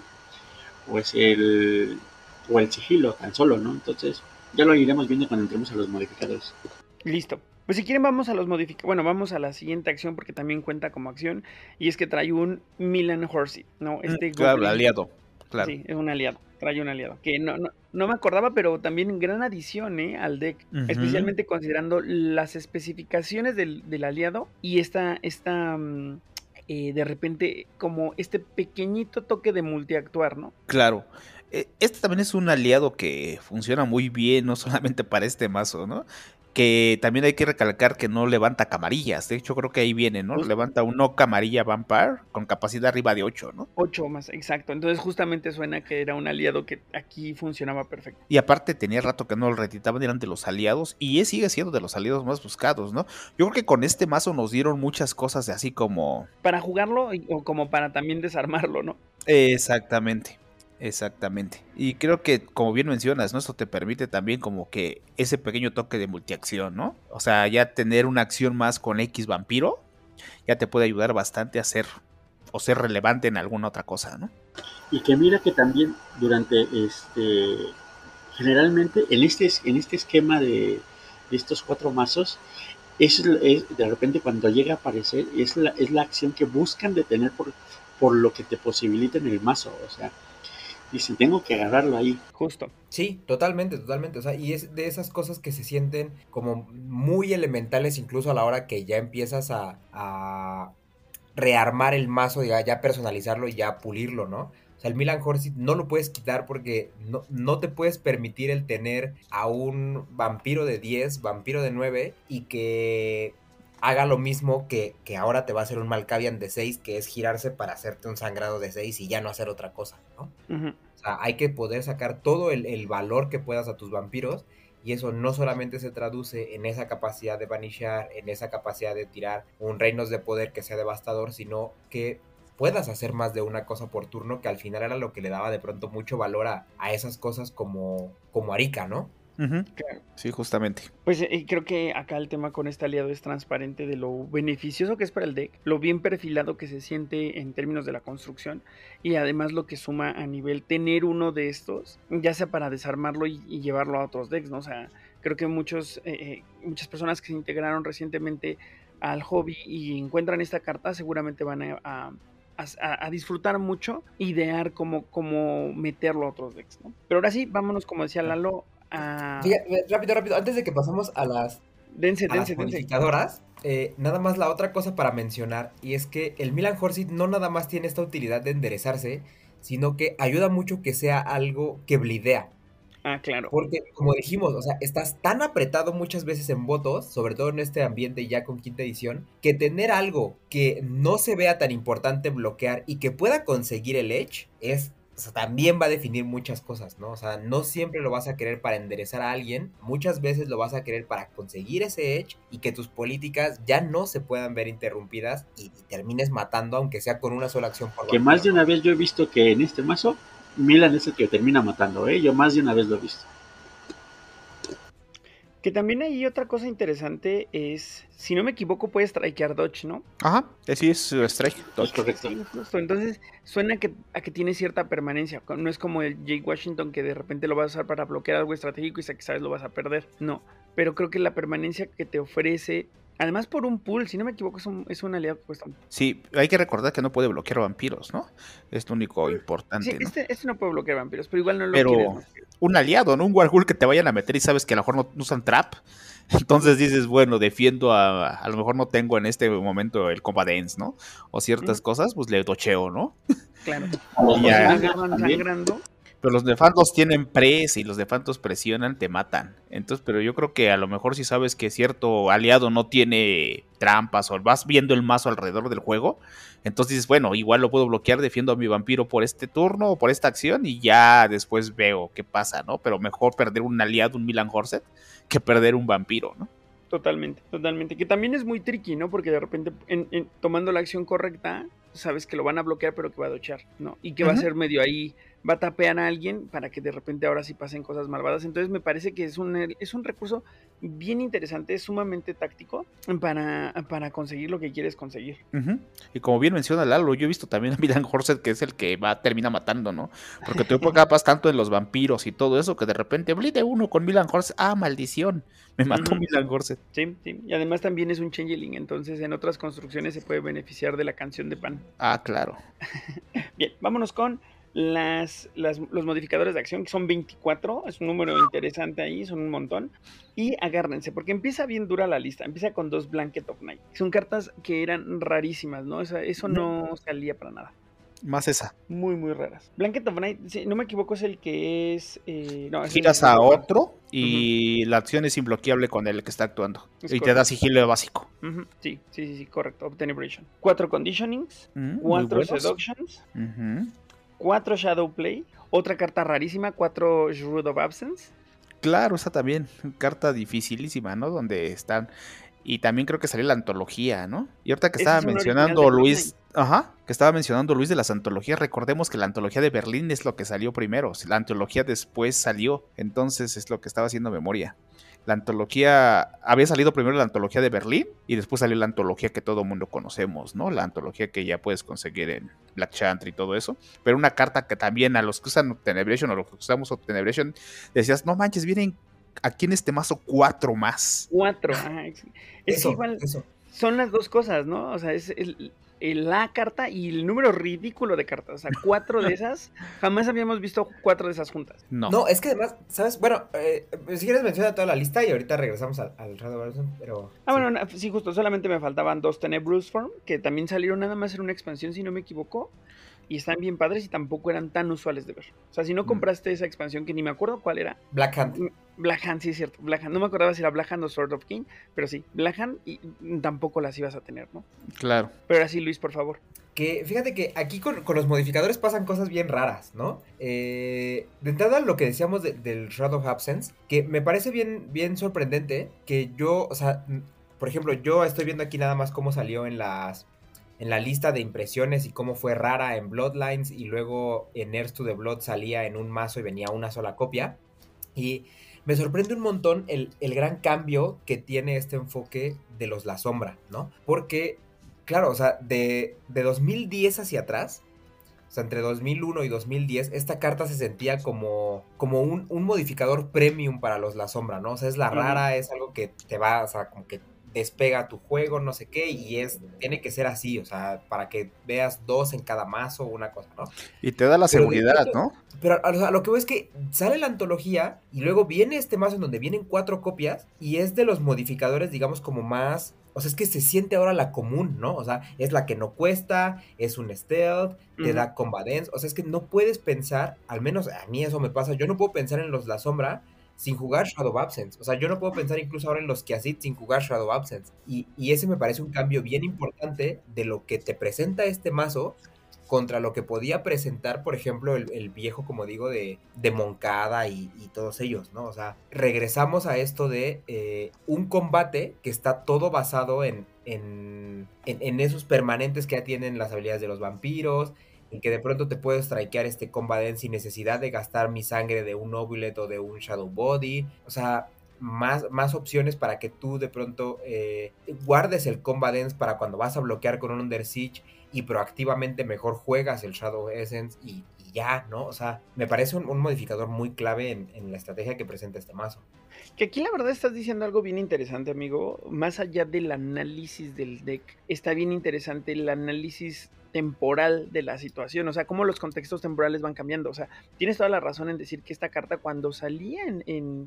o es el o el sigilo tan solo, ¿no? Entonces ya lo iremos viendo cuando entremos a los modificadores. Listo. Pues si quieren vamos a los modificadores, bueno, vamos a la siguiente acción porque también cuenta como acción y es que trae un Milan Horsey, ¿no? Este claro, Goblin, aliado, claro. Sí, es un aliado, trae un aliado, que no, no, no me acordaba, pero también gran adición ¿eh? al deck, uh-huh. especialmente considerando las especificaciones del, del aliado y esta, esta um, eh, de repente como este pequeñito toque de multiactuar, ¿no? Claro. Este también es un aliado que funciona muy bien, no solamente para este mazo, ¿no? Que también hay que recalcar que no levanta camarillas. De hecho, creo que ahí viene, ¿no? Justo. Levanta un no camarilla Vampire con capacidad arriba de ocho, ¿no? ocho más, exacto. Entonces, justamente suena que era un aliado que aquí funcionaba perfecto. Y aparte, tenía rato que no lo retitaban, eran de los aliados. Y sigue siendo de los aliados más buscados, ¿no? Yo creo que con este mazo nos dieron muchas cosas de así como... Para jugarlo o como para también desarmarlo, ¿no? Exactamente. Exactamente. Y creo que, como bien mencionas, ¿no? Esto te permite también como que ese pequeño toque de multiacción, ¿no? O sea, ya tener una acción más con X vampiro ya te puede ayudar bastante a ser o ser relevante en alguna otra cosa, ¿no? Y que mira que también durante este, generalmente en este, en este esquema de, de estos cuatro mazos, es, es, de repente cuando llega a aparecer, es la, es la acción que buscan detener por, por lo que te posibilita en el mazo, o sea, dicen, tengo que agarrarlo ahí. Justo. Sí, totalmente, totalmente, o sea, y es de esas cosas que se sienten como muy elementales incluso a la hora que ya empiezas a, a rearmar el mazo, ya, ya personalizarlo y ya pulirlo, ¿no? O sea, el Milan Horsit no lo puedes quitar porque no, no te puedes permitir el tener a un vampiro de diez, vampiro de nueve y que haga lo mismo que, que ahora te va a hacer un Malkavian de seis, que es girarse para hacerte un sangrado de seis y ya no hacer otra cosa, ¿no? Uh-huh. O sea, hay que poder sacar todo el, el valor que puedas a tus vampiros. Y eso no solamente se traduce en esa capacidad de vanishar, en esa capacidad de tirar un reinos de poder que sea devastador, sino que puedas hacer más de una cosa por turno, que al final era lo que le daba de pronto mucho valor a, a esas cosas como, como Arika, ¿no? Uh-huh. Claro. Sí, justamente. Pues eh, creo que acá el tema con este aliado es transparente de lo beneficioso que es para el deck, lo bien perfilado que se siente en términos de la construcción y además lo que suma a nivel tener uno de estos, ya sea para desarmarlo y, y llevarlo a otros decks, ¿no? O sea, creo que muchos, eh, muchas personas que se integraron recientemente al hobby y encuentran esta carta seguramente van a... a A, a disfrutar mucho, idear cómo, cómo meterlo a otros decks, ¿no? Pero ahora sí, vámonos, como decía Lalo, a... Fíjate, rápido, rápido, antes de que pasamos a las, dense, a dense, las modificadoras, eh, nada más la otra cosa para mencionar, y es que el Milan Horsit no nada más tiene esta utilidad de enderezarse, sino que ayuda mucho que sea algo que blidea. Ah, claro. Porque, como dijimos, o sea, estás tan apretado muchas veces en votos, sobre todo en este ambiente ya con quinta edición, que tener algo que no se vea tan importante bloquear y que pueda conseguir el edge es, o sea, también va a definir muchas cosas, ¿no? O sea, no siempre lo vas a querer para enderezar a alguien, muchas veces lo vas a querer para conseguir ese edge y que tus políticas ya no se puedan ver interrumpidas y, y termines matando, aunque sea con una sola acción por Que vampiro. Más de una vez yo he visto que en este mazo Milan es el que termina matando, ¿eh? Yo más de una vez lo he visto. Que también hay otra cosa interesante es, si no me equivoco, puede strikear Dodge, ¿no? Ajá, sí es strike, Dodge. Correcto. Sí, justo. Entonces suena que, a que tiene cierta permanencia. No es como el Jake Washington que de repente lo vas a usar para bloquear algo estratégico y sabes lo vas a perder. No, pero creo que la permanencia que te ofrece... Además por un pool, si no me equivoco, es un, es un aliado que cuesta. Sí, hay que recordar que no puede bloquear vampiros, ¿no? Es lo único importante, sí, ¿no? Este, este no puede bloquear vampiros, pero igual no lo pero quieres. Un aliado, ¿no? Un Warghoul que te vayan a meter y sabes que a lo mejor no usan trap. Entonces dices, bueno, defiendo a... A lo mejor no tengo en este momento el Combat Dance, ¿no? O ciertas mm. cosas, pues le docheo, ¿no? Claro. Y ya, agarran sangrando. Pero los nefantos tienen pres y los nefantos presionan, te matan. Entonces, pero yo creo que a lo mejor si sabes que cierto aliado no tiene trampas o vas viendo el mazo alrededor del juego, entonces dices, bueno, igual lo puedo bloquear, defiendo a mi vampiro por este turno o por esta acción y ya después veo qué pasa, ¿no? Pero mejor perder un aliado, un Milan Horset, que perder un vampiro, ¿no? Totalmente, totalmente. Que también es muy tricky, ¿no? Porque de repente, en, en, tomando la acción correcta, sabes que lo van a bloquear, pero que va a dochar, ¿no? Y que uh-huh. va a ser medio ahí... va a tapear a alguien para que de repente ahora sí pasen cosas malvadas. Entonces me parece que es un, es un recurso bien interesante, es sumamente táctico para, para conseguir lo que quieres conseguir. Uh-huh. Y como bien menciona Lalo, yo he visto también a Milan Horset, que es el que va termina matando, ¿no? Porque tú capas tanto en los vampiros y todo eso, que de repente blide uno con Milan Horset, ¡ah, maldición! Me mató uh-huh. Milan Horset. Sí, sí, y además también es un changeling, entonces en otras construcciones se puede beneficiar de la canción de Pan. Ah, claro. Bien, vámonos con Las, las, los modificadores de acción, que son veinticuatro, es un número interesante ahí, son un montón, y agárrense, porque empieza bien dura la lista, empieza con dos Blanket of Night, son cartas que eran rarísimas, ¿no? Eso, eso no salía para nada. Más esa. Muy, muy raras. Blanket of Night, si no me equivoco, es el que es... Eh, no, es Giras a otro y uh-huh. la acción es imbloqueable con el que está actuando. Es y correcto. Te da sigilo básico. Uh-huh. Sí, sí, sí, sí, correcto. Obtenibration. Cuatro Conditionings, uh-huh. cuatro Seductions, uh-huh. cuatro Shadowplay, otra carta rarísima, cuatro Shroud of Absence. Claro, esa también, carta dificilísima, ¿no? Donde están... Y también creo que salió la antología, ¿no? Y ahorita que estaba mencionando Luis... Ajá, que estaba mencionando Luis de las antologías, recordemos que la antología de Berlín es lo que salió primero, la antología después salió, entonces es lo que estaba haciendo memoria. La antología, había salido primero la antología de Berlín y después salió la antología que todo mundo conocemos, ¿no? La antología que ya puedes conseguir en, Black Chantry y todo eso, pero una carta que también a los que usan Obtenebration o los que usamos Obtenebration, decías, no manches, vienen aquí en este mazo cuatro más. Cuatro, ah, es, es eso, igual, eso. Son las dos cosas, ¿no? O sea, es el, el, la carta y el número ridículo de cartas, o sea, cuatro de esas, jamás habíamos visto cuatro de esas juntas. No, no es que además, ¿sabes? Bueno, eh, si quieres mencionar toda la lista y ahorita regresamos al, al Shadow Version, pero... Ah, sí. Bueno, sí, justo, solamente me faltaban dos Tenebrous Form, que también salieron nada más en una expansión, si no me equivoco, y están bien padres y tampoco eran tan usuales de ver. O sea, si no compraste mm. esa expansión, que ni me acuerdo cuál era. Black Hand. Black Hand, sí es cierto. Black Hand. No me acordaba si era Black Hand o Sword of King, pero sí, Black Hand y tampoco las ibas a tener, ¿no? Claro. Pero ahora sí, Luis, por favor. Que fíjate que aquí con, con los modificadores pasan cosas bien raras, ¿no? Eh, de entrada, lo que decíamos de, del Shroud of Absence, que me parece bien, bien sorprendente que yo, o sea, por ejemplo, yo estoy viendo aquí nada más cómo salió en las... en la lista de impresiones y cómo fue rara en Bloodlines y luego en Heirs to the Blood salía en un mazo y venía una sola copia. Y me sorprende un montón el, el gran cambio que tiene este enfoque de los La Sombra, ¿no? Porque, claro, o sea, de, de dos mil diez hacia atrás, o sea, entre dos mil uno y dos mil diez, esta carta se sentía como, como un, un modificador premium para los La Sombra, ¿no? O sea, es la rara, uh-huh. es algo que te va, o sea, como que despega tu juego, no sé qué, y es tiene que ser así, o sea, para que veas dos en cada mazo, una cosa, ¿no? Y te da la pero seguridad, hecho, ¿no? Pero o sea, lo que veo es que sale la antología y luego viene este mazo en donde vienen cuatro copias y es de los modificadores, digamos, como más... O sea, es que se siente ahora la común, ¿no? O sea, es la que no cuesta, es un stealth, te uh-huh. da combat dance, o sea, es que no puedes pensar, al menos a mí eso me pasa, yo no puedo pensar en los La Sombra sin jugar Shadow Absence. O sea, yo no puedo pensar incluso ahora en los Kiazit sin jugar Shadow Absence. Y, y ese me parece un cambio bien importante de lo que te presenta este mazo contra lo que podía presentar, por ejemplo, el, el viejo, como digo, de, de Moncada y, y todos ellos, ¿no? O sea, regresamos a esto de eh, un combate que está todo basado en, en, en, en esos permanentes que ya tienen las habilidades de los vampiros, en que de pronto te puedes strikear este Combat Dance sin necesidad de gastar mi sangre de un Ovulet o de un Shadow Body. O sea, más, más opciones para que tú de pronto eh, guardes el Combat Dance para cuando vas a bloquear con un Under Siege y proactivamente mejor juegas el Shadow Essence y, y ya, ¿no? O sea, me parece un, un modificador muy clave en, en la estrategia que presenta este mazo. Que aquí la verdad estás diciendo algo bien interesante, amigo. Más allá del análisis del deck, está bien interesante el análisis temporal de la situación, o sea, cómo los contextos temporales van cambiando. O sea, tienes toda la razón en decir que esta carta cuando salía en, en,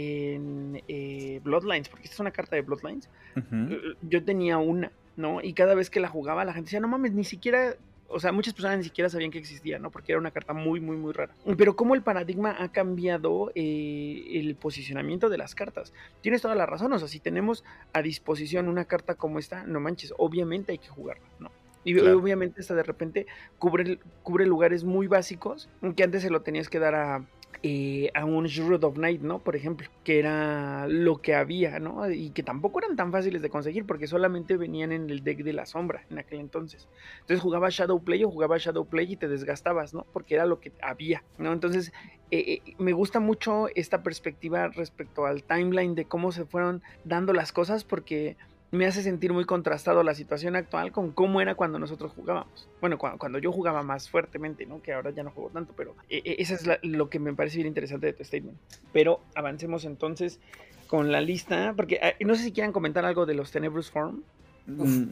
en eh, Bloodlines, porque esta es una carta de Bloodlines, uh-huh. yo tenía una, ¿no? Y cada vez que la jugaba la gente decía, no mames, ni siquiera... O sea, muchas personas ni siquiera sabían que existía, ¿no? Porque era una carta muy, muy, muy rara. Pero cómo el paradigma ha cambiado eh, el posicionamiento de las cartas. Tienes toda la razón, o sea, si tenemos a disposición una carta como esta, no manches, obviamente hay que jugarla, ¿no? Y claro. obviamente esta de repente cubre, cubre lugares muy básicos que antes se lo tenías que dar a... Eh, a un Shroud of Night, ¿no? Por ejemplo, que era lo que había, ¿no? Y que tampoco eran tan fáciles de conseguir porque solamente venían en el deck de la sombra en aquel entonces. Entonces jugabas Shadow Play o jugabas Shadow Play y te desgastabas, ¿no? Porque era lo que había, ¿no? Entonces eh, eh, me gusta mucho esta perspectiva respecto al timeline de cómo se fueron dando las cosas porque... me hace sentir muy contrastado la situación actual con cómo era cuando nosotros jugábamos. Bueno, cuando, cuando yo jugaba más fuertemente, ¿no? Que ahora ya no juego tanto, pero eh, eso es la, lo que me parece bien interesante de tu statement. Pero avancemos entonces con la lista, porque eh, no sé si quieran comentar algo de los Tenebrous Form. Uf,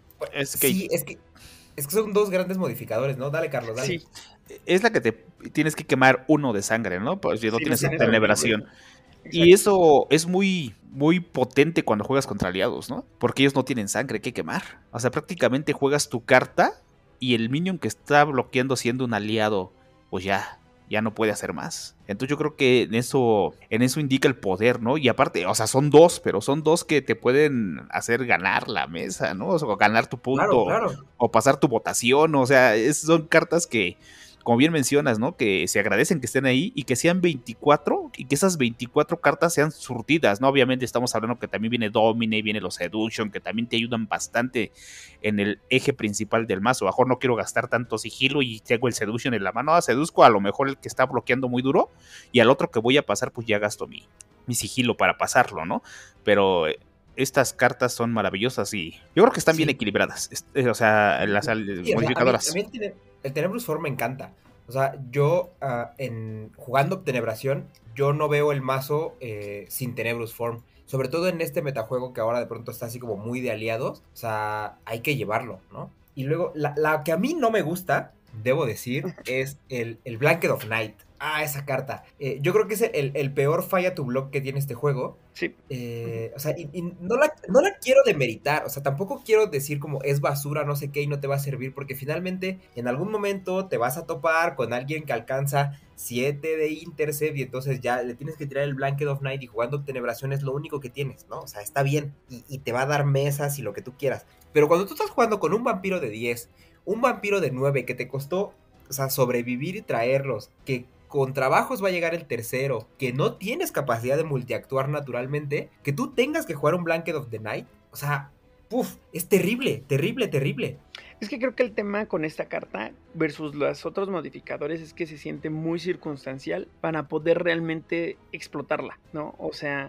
es que... Sí, es que, es que son dos grandes modificadores, ¿no? Dale, Carlos, dale. Sí. Es la que te tienes que quemar uno de sangre, ¿no? Pues si no sí, tienes no tenebración. Y eso es muy, muy potente cuando juegas contra aliados, ¿no? Porque ellos no tienen sangre que quemar. O sea, prácticamente juegas tu carta y el minion que está bloqueando siendo un aliado, pues ya, ya no puede hacer más. Entonces yo creo que en eso, en eso indica el poder, ¿no? Y aparte, o sea, son dos, pero son dos que te pueden hacer ganar la mesa, ¿no? O sea, ganar tu punto, claro, claro. O pasar tu votación, o sea, es, son cartas que... como bien mencionas, ¿no? Que se agradecen que estén ahí y que sean veinticuatro y que esas veinticuatro cartas sean surtidas, ¿no? Obviamente estamos hablando que también viene Domine, viene los Seduction, que también te ayudan bastante en el eje principal del mazo. A lo mejor no quiero gastar tanto sigilo y tengo el Seduction en la mano. Ah, seduzco a lo mejor el que está bloqueando muy duro y al otro que voy a pasar, pues ya gasto mi, mi sigilo para pasarlo, ¿no? Pero estas cartas son maravillosas y yo creo que están sí. bien equilibradas. O sea, las sí, modificadoras. O sea, a mí, a mí el Tenebrous Form me encanta. O sea, yo uh, en jugando Obtenebración, yo no veo el mazo eh, sin Tenebrous Form. Sobre todo en este metajuego que ahora de pronto está así como muy de aliados. O sea, hay que llevarlo, ¿no? Y luego, la, la que a mí no me gusta, debo decir, es el, el Blanket of Night. Ah, esa carta. Eh, yo creo que es el, el peor falla to block que tiene este juego. Sí. Eh, o sea, y, y no, la, no la quiero demeritar. O sea, tampoco quiero decir como es basura, no sé qué, y no te va a servir. Porque finalmente, en algún momento te vas a topar con alguien que alcanza siete de intercept. Y entonces ya le tienes que tirar el Blanket of Night. Y jugando Obtenebración es lo único que tienes, ¿no? O sea, está bien. Y, y te va a dar mesas y lo que tú quieras. Pero cuando tú estás jugando con un vampiro de diez, un vampiro de nueve que te costó, o sea, sobrevivir y traerlos, que con trabajos va a llegar el tercero, que no tienes capacidad de multiactuar naturalmente, que tú tengas que jugar un Blanket of the Night, o sea, puf, es terrible, terrible, terrible. Es que creo que el tema con esta carta versus los otros modificadores es que se siente muy circunstancial para poder realmente explotarla, ¿no? O sea,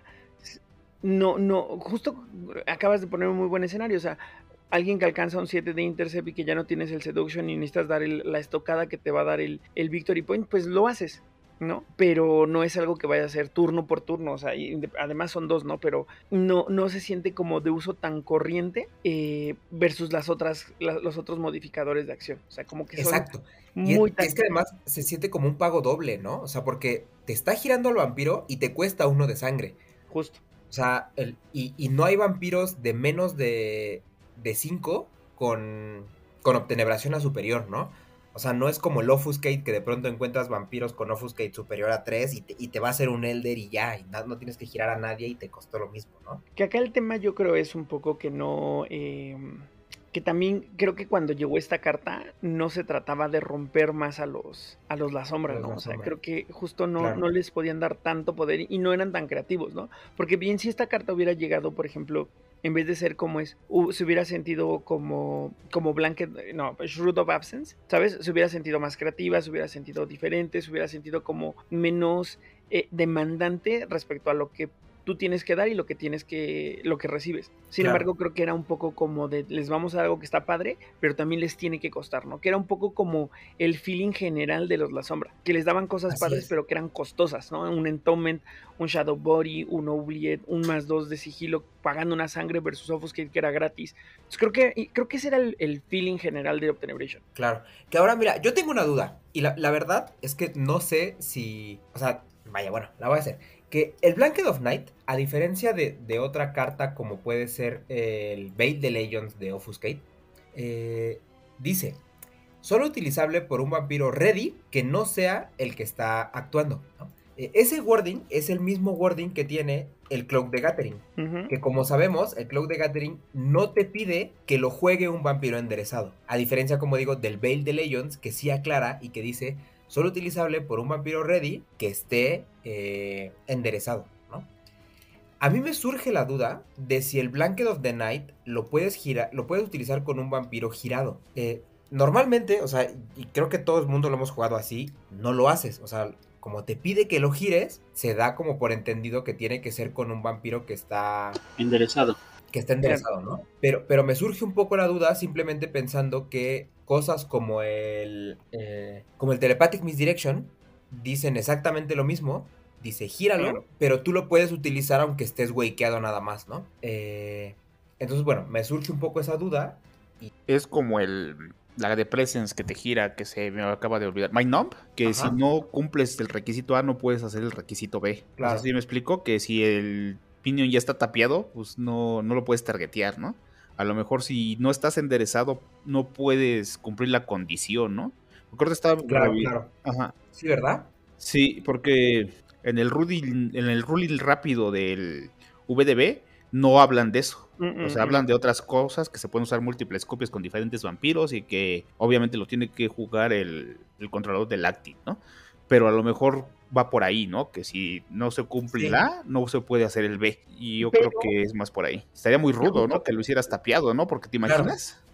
no, no, justo acabas de poner un muy buen escenario, o sea, alguien que alcanza un siete de intercept y que ya no tienes el seduction y necesitas dar el, la estocada que te va a dar el, el victory point, pues lo haces, ¿no? Pero no es algo que vaya a ser turno por turno, o sea, y además son dos, ¿no? Pero no, no se siente como de uso tan corriente eh, versus las otras, la, los otros modificadores de acción, o sea, como que son Exacto. muy... Y es, es que además se siente como un pago doble, ¿no? O sea, porque te está girando al vampiro y te cuesta uno de sangre. Justo. O sea, el, y, y no hay vampiros de menos de... de cinco con, con Obtenebración a superior, ¿no? O sea, no es como el Offuscate, que de pronto encuentras vampiros con Offuscate superior a tres y te, y te va a hacer un Elder y ya, y no, no tienes que girar a nadie y te costó lo mismo, ¿no? Que acá el tema yo creo es un poco que no... Eh, que también creo que cuando llegó esta carta no se trataba de romper más a los a los La Sombra, ¿no? La o sea, sombra. Creo que justo no, claro. no les podían dar tanto poder y no eran tan creativos, ¿no? Porque bien si esta carta hubiera llegado, por ejemplo... en vez de ser como es, uh, se hubiera sentido como, como Blanket, no, Shroud of Absence, ¿sabes? Se hubiera sentido más creativa, se hubiera sentido diferente, se hubiera sentido como menos eh, demandante respecto a lo que tú tienes que dar y lo que tienes que, lo que recibes. Sin claro. embargo, creo que era un poco como de, les vamos a dar algo que está padre, pero también les tiene que costar, ¿no? Que era un poco como el feeling general de los La Sombra, que les daban cosas Así padres, es. pero que eran costosas, ¿no? Un Entombment, un Shadow Body, un Oubliette, un más dos de sigilo, pagando una sangre versus Offuscate que era gratis. Entonces creo que, creo que ese era el, el feeling general de Obtenebration. Claro, que ahora mira, yo tengo una duda, y la, la verdad es que no sé si, o sea, vaya, bueno, la voy a hacer. Que el Blanket of Night, a diferencia de, de otra carta como puede ser eh, el Veil de Legends de Offuscate, eh, dice, solo utilizable por un vampiro ready que no sea el que está actuando, ¿no? Eh, ese wording es el mismo wording que tiene el Cloak de Gathering, uh-huh. que como sabemos, el Cloak de Gathering no te pide que lo juegue un vampiro enderezado, a diferencia, como digo, del Veil de Legends, que sí aclara y que dice... solo utilizable por un vampiro ready que esté eh, enderezado, ¿no? A mí me surge la duda de si el Blanket of the Night lo puedes girar, lo puedes utilizar con un vampiro girado. Eh, normalmente, o sea, y creo que todo el mundo lo hemos jugado así, no lo haces. O sea, como te pide que lo gires, se da como por entendido que tiene que ser con un vampiro que está... enderezado. Que está enderezado, ¿no? Pero, pero me surge un poco la duda simplemente pensando que cosas como el eh, como el Telepathic Misdirection dicen exactamente lo mismo. Dice, gíralo, claro. pero tú lo puedes utilizar aunque estés wakeado nada más, ¿no? Eh, entonces, bueno, me surge un poco esa duda. Y... es como el la de Presence que te gira, que se me acaba de olvidar. Mind Numb, que Ajá. si no cumples el requisito A, no puedes hacer el requisito B. Claro. Así me explico, que si el Pinion ya está tapiado, pues no, no lo puedes targetear, ¿no? A lo mejor si no estás enderezado, no puedes cumplir la condición, ¿no? Porque estaba claro, claro. Ajá. Sí, ¿verdad? Sí, porque en el ruling, en el ruling rápido del V D B no hablan de eso. Mm-mm. O sea, hablan de otras cosas, que se pueden usar múltiples copias con diferentes vampiros y que obviamente lo tiene que jugar el, el controlador del Active, ¿no? Pero a lo mejor va por ahí, ¿no? Que si no se cumple sí. la A, no se puede hacer el B. Y yo Pero, creo que es más por ahí. Estaría muy rudo, ¿no? Que lo hicieras tapiado, ¿no? Porque te imaginas. Claro.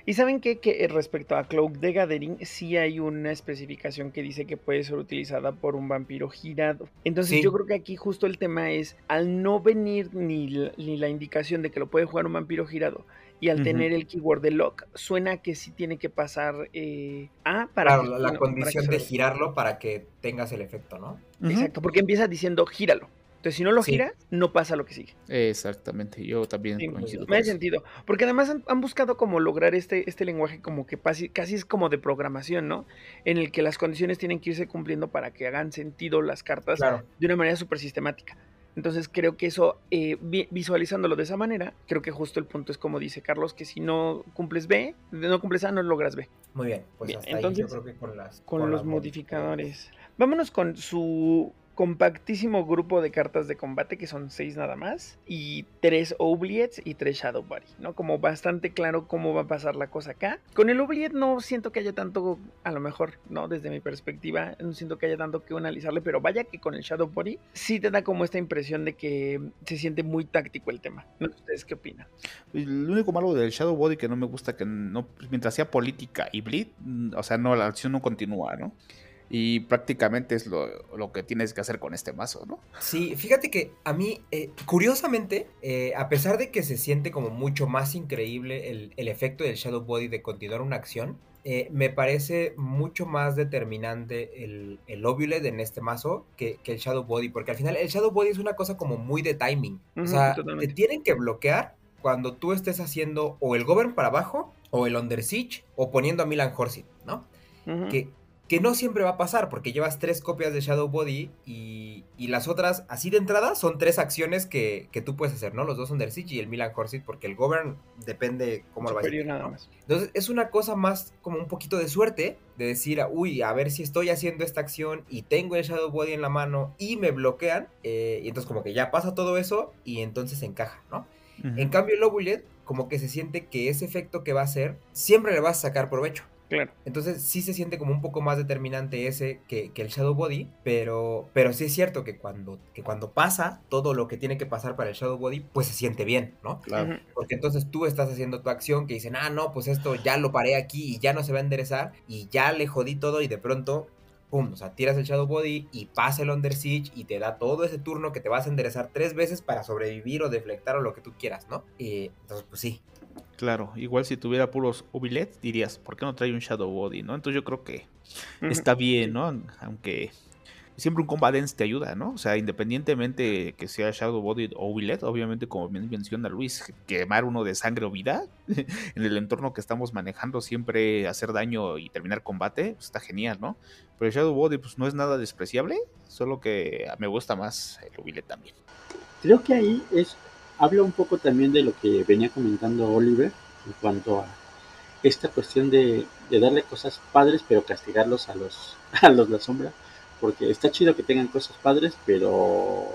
Y ¿saben qué? Que respecto a Cloak the Gathering, sí hay una especificación que dice que puede ser utilizada por un vampiro girado. Entonces sí. Yo creo que aquí justo el tema es, al no venir ni la, ni la indicación de que lo puede jugar un vampiro girado, y al uh-huh. tener el keyword de lock, suena que sí tiene que pasar eh, A para claro, que... la, la no, condición para de girarlo para que tengas el efecto, ¿no? Uh-huh. Exacto, porque empieza diciendo gíralo. Entonces, si no lo sí. gira, no pasa lo que sigue. Exactamente, yo también sí, coincido. Me ha sentido, porque además han, han buscado como lograr este, este lenguaje como que casi, casi es como de programación, ¿no? En el que las condiciones tienen que irse cumpliendo para que hagan sentido las cartas claro. de una manera súper sistemática. Entonces creo que eso, eh, vi, visualizándolo de esa manera, creo que justo el punto es como dice Carlos, que si no cumples B, no cumples A, no logras B. Muy bien, pues bien, hasta entonces, ahí yo creo que con las... Con, con los las modificadores. Vámonos con su... compactísimo grupo de cartas de combate, que son seis nada más, y tres Oubliettes y tres Shadow Body, ¿no? Como bastante claro cómo va a pasar la cosa acá. Con el Oubliette no siento que haya tanto, a lo mejor, ¿no? Desde mi perspectiva, no siento que haya tanto que analizarle, pero vaya que con el Shadow Body sí te da como esta impresión de que se siente muy táctico el tema. ¿No? ¿Ustedes qué opinan? El único malo del Shadow Body que no me gusta, que no, mientras sea política y bleed, o sea, no, la acción no continúa, ¿no? Y prácticamente es lo, lo que tienes que hacer con este mazo, ¿no? Sí, fíjate que a mí, eh, curiosamente, eh, a pesar de que se siente como mucho más increíble el, el efecto del Shadow Body de continuar una acción, eh, me parece mucho más determinante el, el Ovulate en este mazo que, que el Shadow Body, porque al final el Shadow Body es una cosa como muy de timing. Uh-huh, o sea, totalmente. Te tienen que bloquear cuando tú estés haciendo o el Govern para abajo, o el Under Siege, o poniendo a Milan Horsit, ¿no? Uh-huh. Que... Que no siempre va a pasar, porque llevas tres copias de Shadow Body y, y las otras, así de entrada, son tres acciones que, que tú puedes hacer, ¿no? Los dos Under Siege y el Milan Horsit, porque el Govern depende cómo lo vayas a hacer, nada ¿no? más. Entonces, es una cosa más como un poquito de suerte, de decir, uy, a ver si estoy haciendo esta acción y tengo el Shadow Body en la mano y me bloquean, eh, y entonces como que ya pasa todo eso y entonces encaja, ¿no? Uh-huh. En cambio, el Ovulate, como que se siente que ese efecto que va a hacer, siempre le vas a sacar provecho. Claro. Entonces sí se siente como un poco más determinante ese que, que el Shadow Body, pero, pero sí es cierto que cuando, que cuando pasa todo lo que tiene que pasar para el Shadow Body, pues se siente bien, ¿no? Claro. Porque entonces tú estás haciendo tu acción que dicen, ah, no, pues esto ya lo paré aquí y ya no se va a enderezar y ya le jodí todo y de pronto, pum, o sea, tiras el Shadow Body y pasa el Under Siege y te da todo ese turno que te vas a enderezar tres veces para sobrevivir o deflectar o lo que tú quieras, ¿no? Y entonces, pues sí. Claro, igual si tuviera puros Oubliettes dirías, ¿por qué no trae un Shadow Body, no? Entonces yo creo que uh-huh. está bien, ¿no? Aunque siempre un Combat Dance te ayuda, ¿no? O sea, independientemente que sea Shadow Body o Oubliette, obviamente como menciona Luis, quemar uno de sangre o vida en el entorno que estamos manejando, siempre hacer daño y terminar combate, pues está genial, ¿no? Pero el Shadow Body pues no es nada despreciable, solo que me gusta más el Oubliette también. Creo que ahí es... Habla un poco también de lo que venía comentando Oliver en cuanto a esta cuestión de, de darle cosas padres pero castigarlos a los a los la sombra, porque está chido que tengan cosas padres pero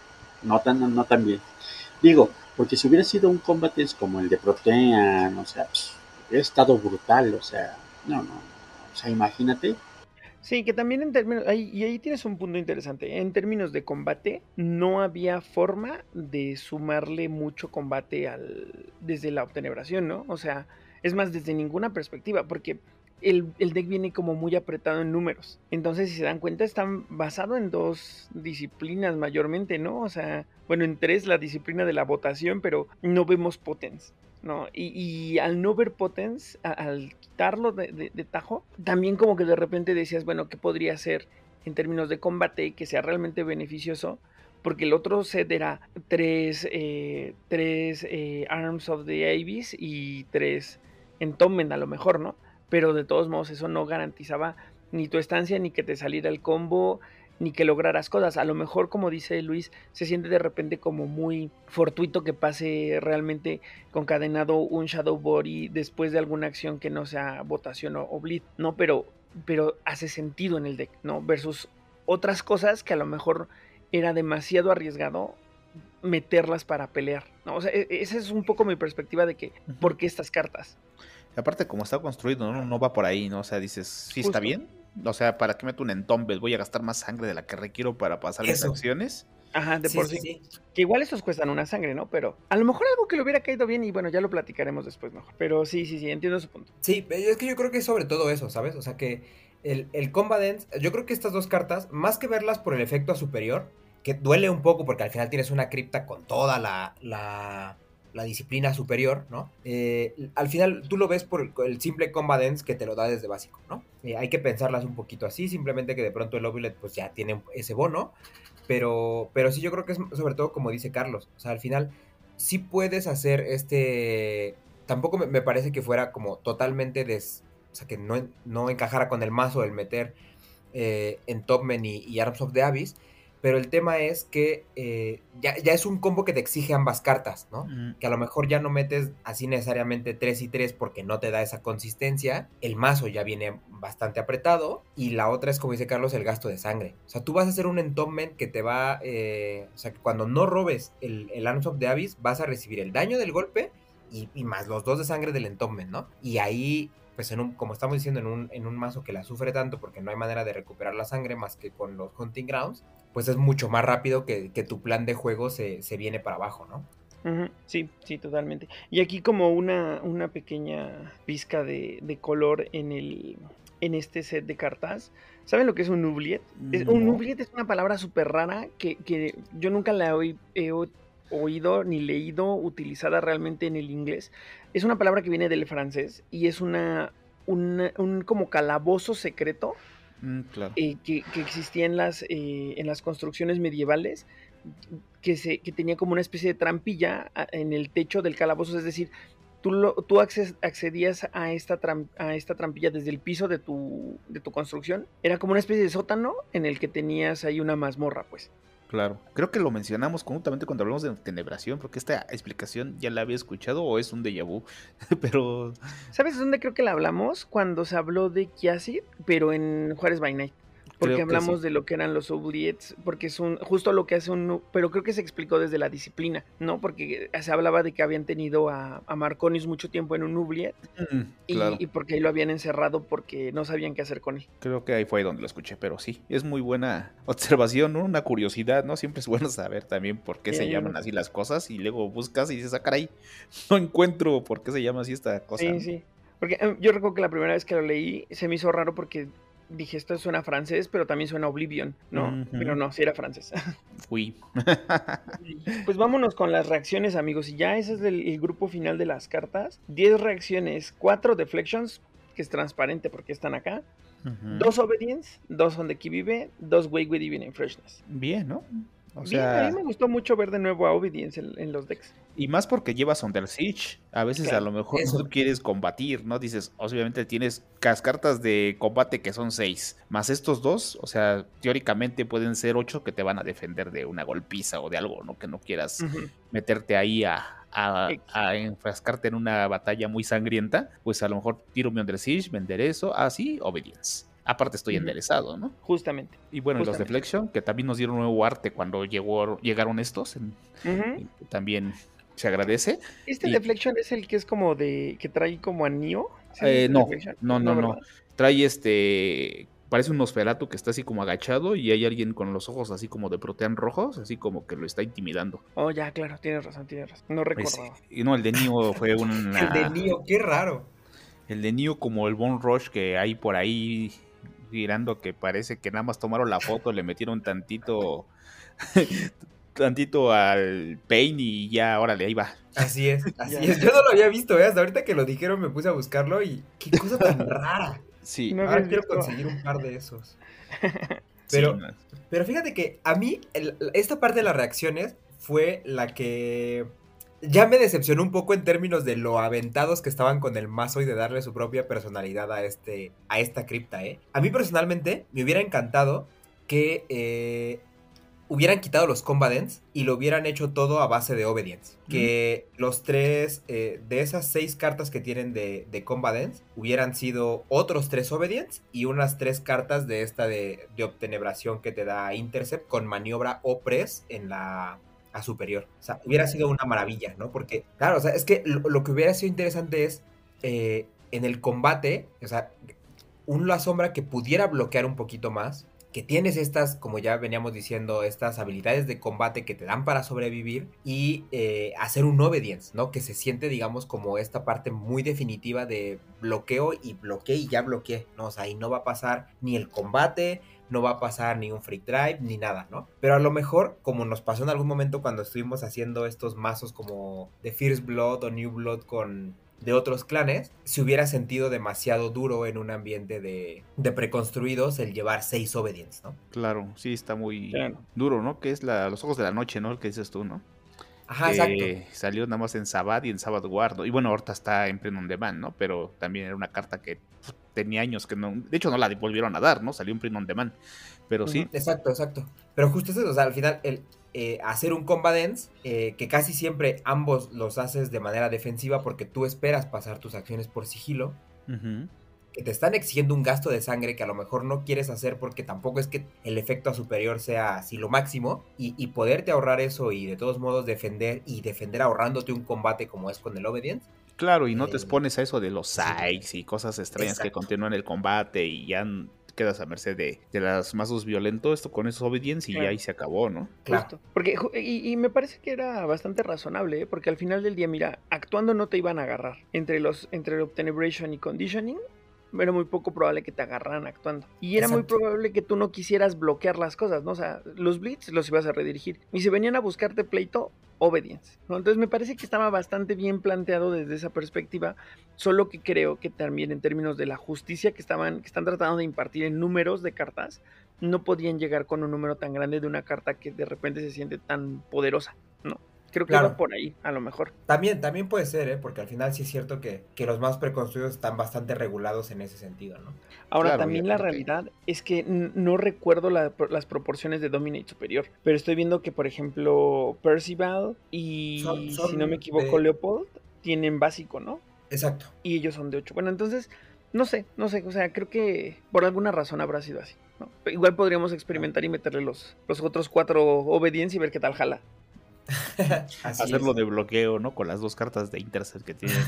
no tan, no tan bien. Digo, porque si hubiera sido un combate como el de Protean, o sea, pss, hubiera estado brutal, o sea, no, no, no, o sea, imagínate. Sí, que también en términos, ahí, y ahí tienes un punto interesante, en términos de combate, no había forma de sumarle mucho combate al desde la obtenebración, ¿no? O sea, es más, desde ninguna perspectiva, porque el, el deck viene como muy apretado en números, entonces si se dan cuenta están basados en dos disciplinas mayormente, ¿no? O sea, bueno, en tres, la disciplina de la votación, pero no vemos potence, ¿no? Y, y al no ver potence, a, al quitarlo de, de, de tajo, también como que de repente decías, bueno, ¿qué podría hacer en términos de combate que sea realmente beneficioso? Porque el otro set era tres, eh, tres eh, Arms of the Abyss y tres Entombment a lo mejor, ¿no? Pero de todos modos eso no garantizaba ni tu estancia, ni que te saliera el combo, ni que lograras cosas. A lo mejor, como dice Luis, se siente de repente como muy fortuito que pase realmente concadenado un Shadow Body después de alguna acción que no sea votación o, o bleed, ¿no? Pero, pero hace sentido en el deck, ¿no? Versus otras cosas que a lo mejor era demasiado arriesgado meterlas para pelear, ¿no? O sea, esa es un poco mi perspectiva de que, ¿por qué estas cartas? Aparte, como está construido, ¿no? No va por ahí, ¿no? O sea, dices, sí Justo. Está bien. O sea, ¿para qué meto un Entombed? Voy a gastar más sangre de la que requiero para pasar mis acciones. Ajá, de Sí, por sí, sí. sí. Que igual estos cuestan una sangre, ¿no? Pero a lo mejor algo que le hubiera caído bien y bueno, ya lo platicaremos después mejor. Pero sí, sí, sí, entiendo su punto. Sí, es que yo creo que es sobre todo eso, ¿sabes? O sea que el, el Combat Dance, yo creo que estas dos cartas, más que verlas por el efecto a superior, que duele un poco porque al final tienes una cripta con toda la, la, la disciplina superior, ¿no? Eh, al final tú lo ves por el, el simple Combat Dance que te lo da desde básico, ¿no? Eh, hay que pensarlas un poquito así, simplemente que de pronto el Ovulet pues ya tiene ese bono, pero, pero sí yo creo que es sobre todo como dice Carlos, o sea, al final sí puedes hacer este... Tampoco me, me parece que fuera como totalmente des... O sea, que no, no encajara con el mazo el meter eh, en Topmen y, y Arms of the Abyss, pero el tema es que eh, ya, ya es un combo que te exige ambas cartas, ¿no? Mm. Que a lo mejor ya no metes así necesariamente tres y tres porque no te da esa consistencia, el mazo ya viene bastante apretado, y la otra es, como dice Carlos, el gasto de sangre. O sea, tú vas a hacer un Entombment que te va... Eh, o sea, que cuando no robes el, el Arms of the Abyss, vas a recibir el daño del golpe y, y más los dos de sangre del Entombment, ¿no? Y ahí... pues en un, como estamos diciendo, en un, en un mazo que la sufre tanto porque no hay manera de recuperar la sangre más que con los Hunting Grounds, pues es mucho más rápido que, que tu plan de juego se, se viene para abajo, ¿no? Uh-huh. Sí, sí, totalmente. Y aquí como una, una pequeña pizca de, de color en el en este set de cartas. ¿Saben lo que es un oubliette? Es, No. un oubliette es una palabra súper rara que, que yo nunca la he, he oído ni leído utilizada realmente en el inglés. Es una palabra que viene del francés y es una, una un como calabozo secreto Mm, claro. eh, que, que existía en las, eh, en las construcciones medievales, que, se, que tenía como una especie de trampilla a- en el techo del calabozo, es decir, tú, lo, tú acces- accedías a esta, tram- a esta trampilla desde el piso de tu, de tu construcción, era como una especie de sótano en el que tenías ahí una mazmorra, pues. Claro. Creo que lo mencionamos conjuntamente cuando hablamos de Tenebración, porque esta explicación ya la había escuchado o es un déjà vu. Pero ¿Sabes dónde creo que la hablamos? Cuando se habló de Kiasid, pero en Juárez by Night. Porque creo que hablamos sí. de lo que eran los oubliettes, porque es un, justo lo que hace un, pero creo que se explicó desde la disciplina, ¿no? Porque se hablaba de que habían tenido a, a Marconius mucho tiempo en un oubliette Mm, y, claro. y porque ahí lo habían encerrado porque no sabían qué hacer con él. Creo que ahí fue donde lo escuché, pero sí, es muy buena observación, ¿no? Una curiosidad, ¿no? Siempre es bueno saber también por qué Sí, se llaman así las cosas y luego buscas y dices, ah, caray, no encuentro por qué se llama así esta cosa. Sí, ¿no? sí. Porque eh, yo recuerdo que la primera vez que lo leí se me hizo raro porque dije, esto suena francés, pero también suena Oblivion, ¿no? Ujú. Pero no, sí era francés. Fui. Pues vámonos con las reacciones, amigos. Y ya ese es el, el grupo final de las cartas. diez reacciones, cuatro deflections, que es transparente porque están acá. Ujú. dos obedience, dos on the key vive, dos wake with divinity freshness. Bien, ¿no? O Bien, sea, a mí me gustó mucho ver de nuevo a obedience en, en los decks. y más porque llevas Under Siege. A veces Claro, a lo mejor eso. tú quieres combatir, ¿no? Dices, obviamente tienes las cartas de combate que son seis, más estos dos, o sea, teóricamente pueden ser ocho que te van a defender de una golpiza o de algo, ¿no? Que no quieras Ujú. meterte ahí a, a, Ex- a enfrascarte en una batalla muy sangrienta. Pues a lo mejor tiro mi Under Siege, me enderezo, ah, sí, Obedience. Aparte estoy Ujú. enderezado, ¿no? Justamente. Y bueno, y los Justamente. Deflection, que también nos dieron nuevo arte cuando llegó, llegaron estos, en- Ujú. también se agradece. Este Y- deflection es el que es como de. Que trae como anillo. ¿Sí es Eh, este no, deflection? no, no, no. ¿verdad? Trae este. Parece un Nosferatu que está así como agachado y hay alguien con los ojos así como de protean rojos, así como que lo está intimidando. Oh, ya, claro, tienes razón, tienes razón. No Ese- recordaba. y no, el de Neo fue El de una. Neo, qué raro. El de Neo como el Bone Rush que hay por ahí girando que parece que nada más tomaron la foto, le metieron tantito. tantito al Pain y ya, órale, ahí va. Así es, así Ya. es. Yo no lo había visto, ¿eh? Hasta ahorita que lo dijeron me puse a buscarlo y qué cosa tan rara. Sí. No Ahora habías quiero visto. conseguir un par de esos. sí, Pero, no. pero fíjate que a mí el- esta parte de las reacciones fue la que ya me decepcionó un poco en términos de lo aventados que estaban con el mazo y de darle su propia personalidad a, este, a esta cripta, ¿eh? A mí personalmente me hubiera encantado que eh, hubieran quitado los Combatants y lo hubieran hecho todo a base de Obedience. Que los tres, eh, de esas seis cartas que tienen de, de Combatants, hubieran sido otros tres Obedience y unas tres cartas de esta de, de Obtenebración que te da Intercept con maniobra o Press en la a superior. O sea, hubiera sido una maravilla, ¿no? Porque, claro, o sea, es que lo, lo que hubiera sido interesante es eh, en el combate, o sea, un La Sombra que pudiera bloquear un poquito más, que tienes estas, como ya veníamos diciendo, estas habilidades de combate que te dan para sobrevivir y eh, hacer un obedience, ¿no? Que se siente, digamos, como esta parte muy definitiva de bloqueo y bloqueé y ya bloqueé, ¿no? O sea, ahí no va a pasar ni el combate, no va a pasar ni un freak drive, ni nada, ¿no? Pero a lo mejor, como nos pasó en algún momento cuando estuvimos haciendo estos mazos como de First Blood o New Blood con... de otros clanes, se hubiera sentido demasiado duro en un ambiente de, de preconstruidos el llevar seis obedience, ¿no? Claro, sí, está muy claro. duro, ¿no? Que es la, los ojos de la noche, ¿no? El que dices tú, ¿no? Ajá, que exacto. Salió nada más en Sabbath y en Sabbath Guard, ¿no? Y bueno, ahorita está en Print on Demand, ¿no? Pero también era una carta que pues, tenía años que no... De hecho, no la volvieron a dar, ¿no? Salió en Print on Demand. Pero uh-huh. sí. Exacto, exacto. Pero justo eso, o sea, al final, el... Eh, hacer un combat dance, eh, que casi siempre ambos los haces de manera defensiva porque tú esperas pasar tus acciones por sigilo, uh-huh. que te están exigiendo un gasto de sangre que a lo mejor no quieres hacer porque tampoco es que el efecto superior sea así lo máximo, y, y poderte ahorrar eso y de todos modos defender, y defender ahorrándote un combate como es con el obedience. Claro, y no eh, te expones a eso de los psychs sí. y cosas extrañas Exacto. que continúan el combate y ya quedas a merced de, de las mazos violentos, esto con esos obedience y claro. ya ahí se acabó, ¿no? Claro. Justo. Porque, y, y me parece que era bastante razonable, ¿eh? Porque al final del día, mira, actuando no te iban a agarrar. Entre los, entre Obtenebration y Conditioning, era muy poco probable que te agarraran actuando. Y era Exacto. muy probable que tú no quisieras bloquear las cosas, ¿no? O sea, los blitz los ibas a redirigir. Y si venían a buscarte pleito, obedience, ¿no? Entonces me parece que estaba bastante bien planteado desde esa perspectiva, solo que creo que también en términos de la justicia que estaban, que están tratando de impartir en números de cartas, no podían llegar con un número tan grande de una carta que de repente se siente tan poderosa, ¿no? Creo que claro. va por ahí, a lo mejor. También, también puede ser, ¿eh? Porque al final sí es cierto que, que los más preconstruidos están bastante regulados en ese sentido, ¿no? Ahora, claro, también la realidad es que n- no recuerdo la, las proporciones de Dominate superior, pero estoy viendo que, por ejemplo, Percival y, son, son si no me equivoco, de... Leopold tienen básico, ¿no? Exacto. Y ellos son de ocho. Bueno, entonces, no sé, no sé, o sea, creo que por alguna razón habrá sido así, ¿no? Igual podríamos experimentar y meterle los, los otros cuatro obedience y ver qué tal jala. Hacerlo es. de bloqueo, ¿no? Con las dos cartas de Intercept que tiene.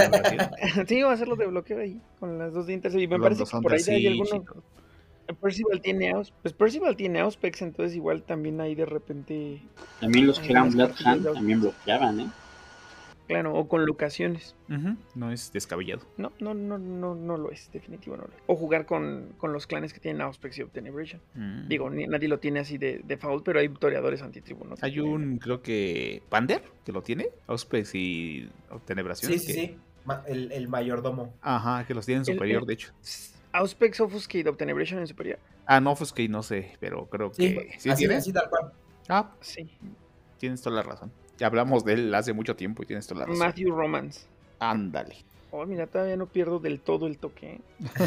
Sí, o hacerlo de bloqueo ahí, con las dos de Intercept. Y me parece que por ahí hay alguno. Percival tiene Aus... Pues Percival tiene Auspex, entonces igual también ahí de repente. También los que eran Bloodhand también bloqueaban, ¿eh? Claro, o con locaciones. Uh-huh. No es descabellado. No, no, no, no, no lo es, definitivo no lo es. O jugar con, con los clanes que tienen Auspex y Obtenebration. Mm. Digo, ni, nadie lo tiene así de, de foul, pero hay toreadores antitribunos. Hay un, tienen. creo que, Pander, que lo tiene, Auspex y Obtenebration. Sí, sí, que... sí, el, el mayordomo. Ajá, que los tienen superior, el, el, de hecho. Auspex, Offuscate y Obtenebration en superior. Ah, no, Offuscate no sé, pero creo sí, que... ¿Sí así, tiene? así tal cual. Ah, sí. Tienes toda la razón. Ya hablamos de él hace mucho tiempo y tienes toda la razón. Matthew Romance. Ándale. Oh, mira, todavía no pierdo del todo el toque.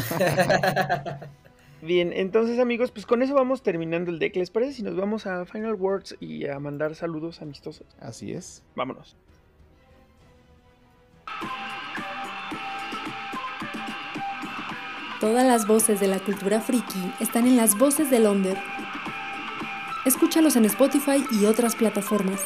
Bien, entonces amigos, pues con eso vamos terminando el deck. ¿Les parece si nos vamos a Final Words y a mandar saludos amistosos? Así es. Vámonos. Todas las voces de la cultura friki están en Las Voces del Onder. Escúchalos en Spotify y otras plataformas.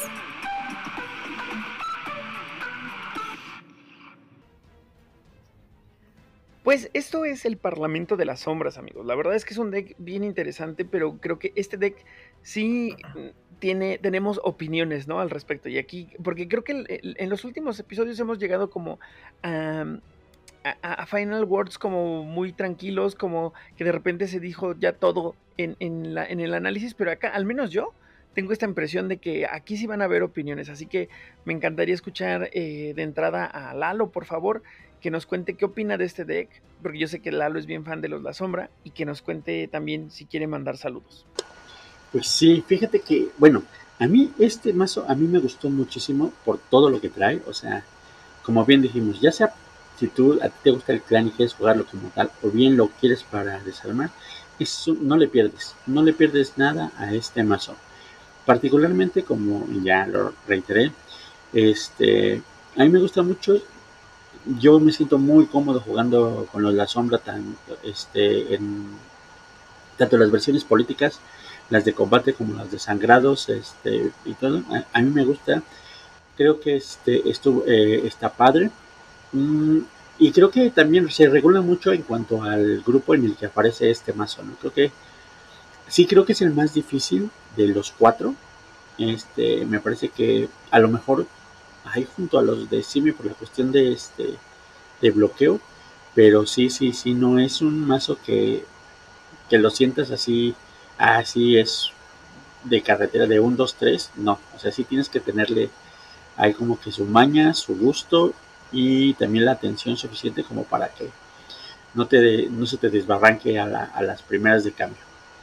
Pues esto es el Parlamento de las Sombras, amigos. La verdad es que es un deck bien interesante, pero creo que este deck sí tiene, tenemos opiniones, ¿no? Al respecto. Y aquí, porque creo que el, el, en los últimos episodios hemos llegado como um, a, a Final Words como muy tranquilos, como que de repente se dijo ya todo en, en, la, en el análisis, pero acá, al menos yo, tengo esta impresión de que aquí sí van a haber opiniones, así que me encantaría escuchar eh, de entrada a Lalo, por favor, que nos cuente qué opina de este deck, porque yo sé que Lalo es bien fan de los La Sombra, y que nos cuente también si quiere mandar saludos. Pues sí, fíjate que, bueno, a mí este mazo, a mí me gustó muchísimo por todo lo que trae, o sea, como bien dijimos, ya sea si tú, a ti te gusta el clan y quieres jugarlo como tal, o bien lo quieres para desarmar, eso no le pierdes, no le pierdes nada a este mazo. Particularmente, como ya lo reiteré, este, a mí me gusta mucho. Yo me siento muy cómodo jugando con los La Sombra, tan, este, en tanto las versiones políticas, las de combate como las de sangrados, este, y todo. A, a mí me gusta. Creo que este, esto eh, está padre. Mm, y creo que también se regula mucho en cuanto al grupo en el que aparece este mazo, ¿no? Creo que Sí, creo que es el más difícil de los cuatro. Este, me parece que a lo mejor ahí junto a los de Simi por la cuestión de este de bloqueo, pero sí, sí, sí, no es un mazo que, que lo sientas así, así es de carretera de un, dos, tres, no, o sea, sí tienes que tenerle ahí como que su maña, su gusto y también la atención suficiente como para que no, te, no se te desbarranque a, la, a las primeras de cambio.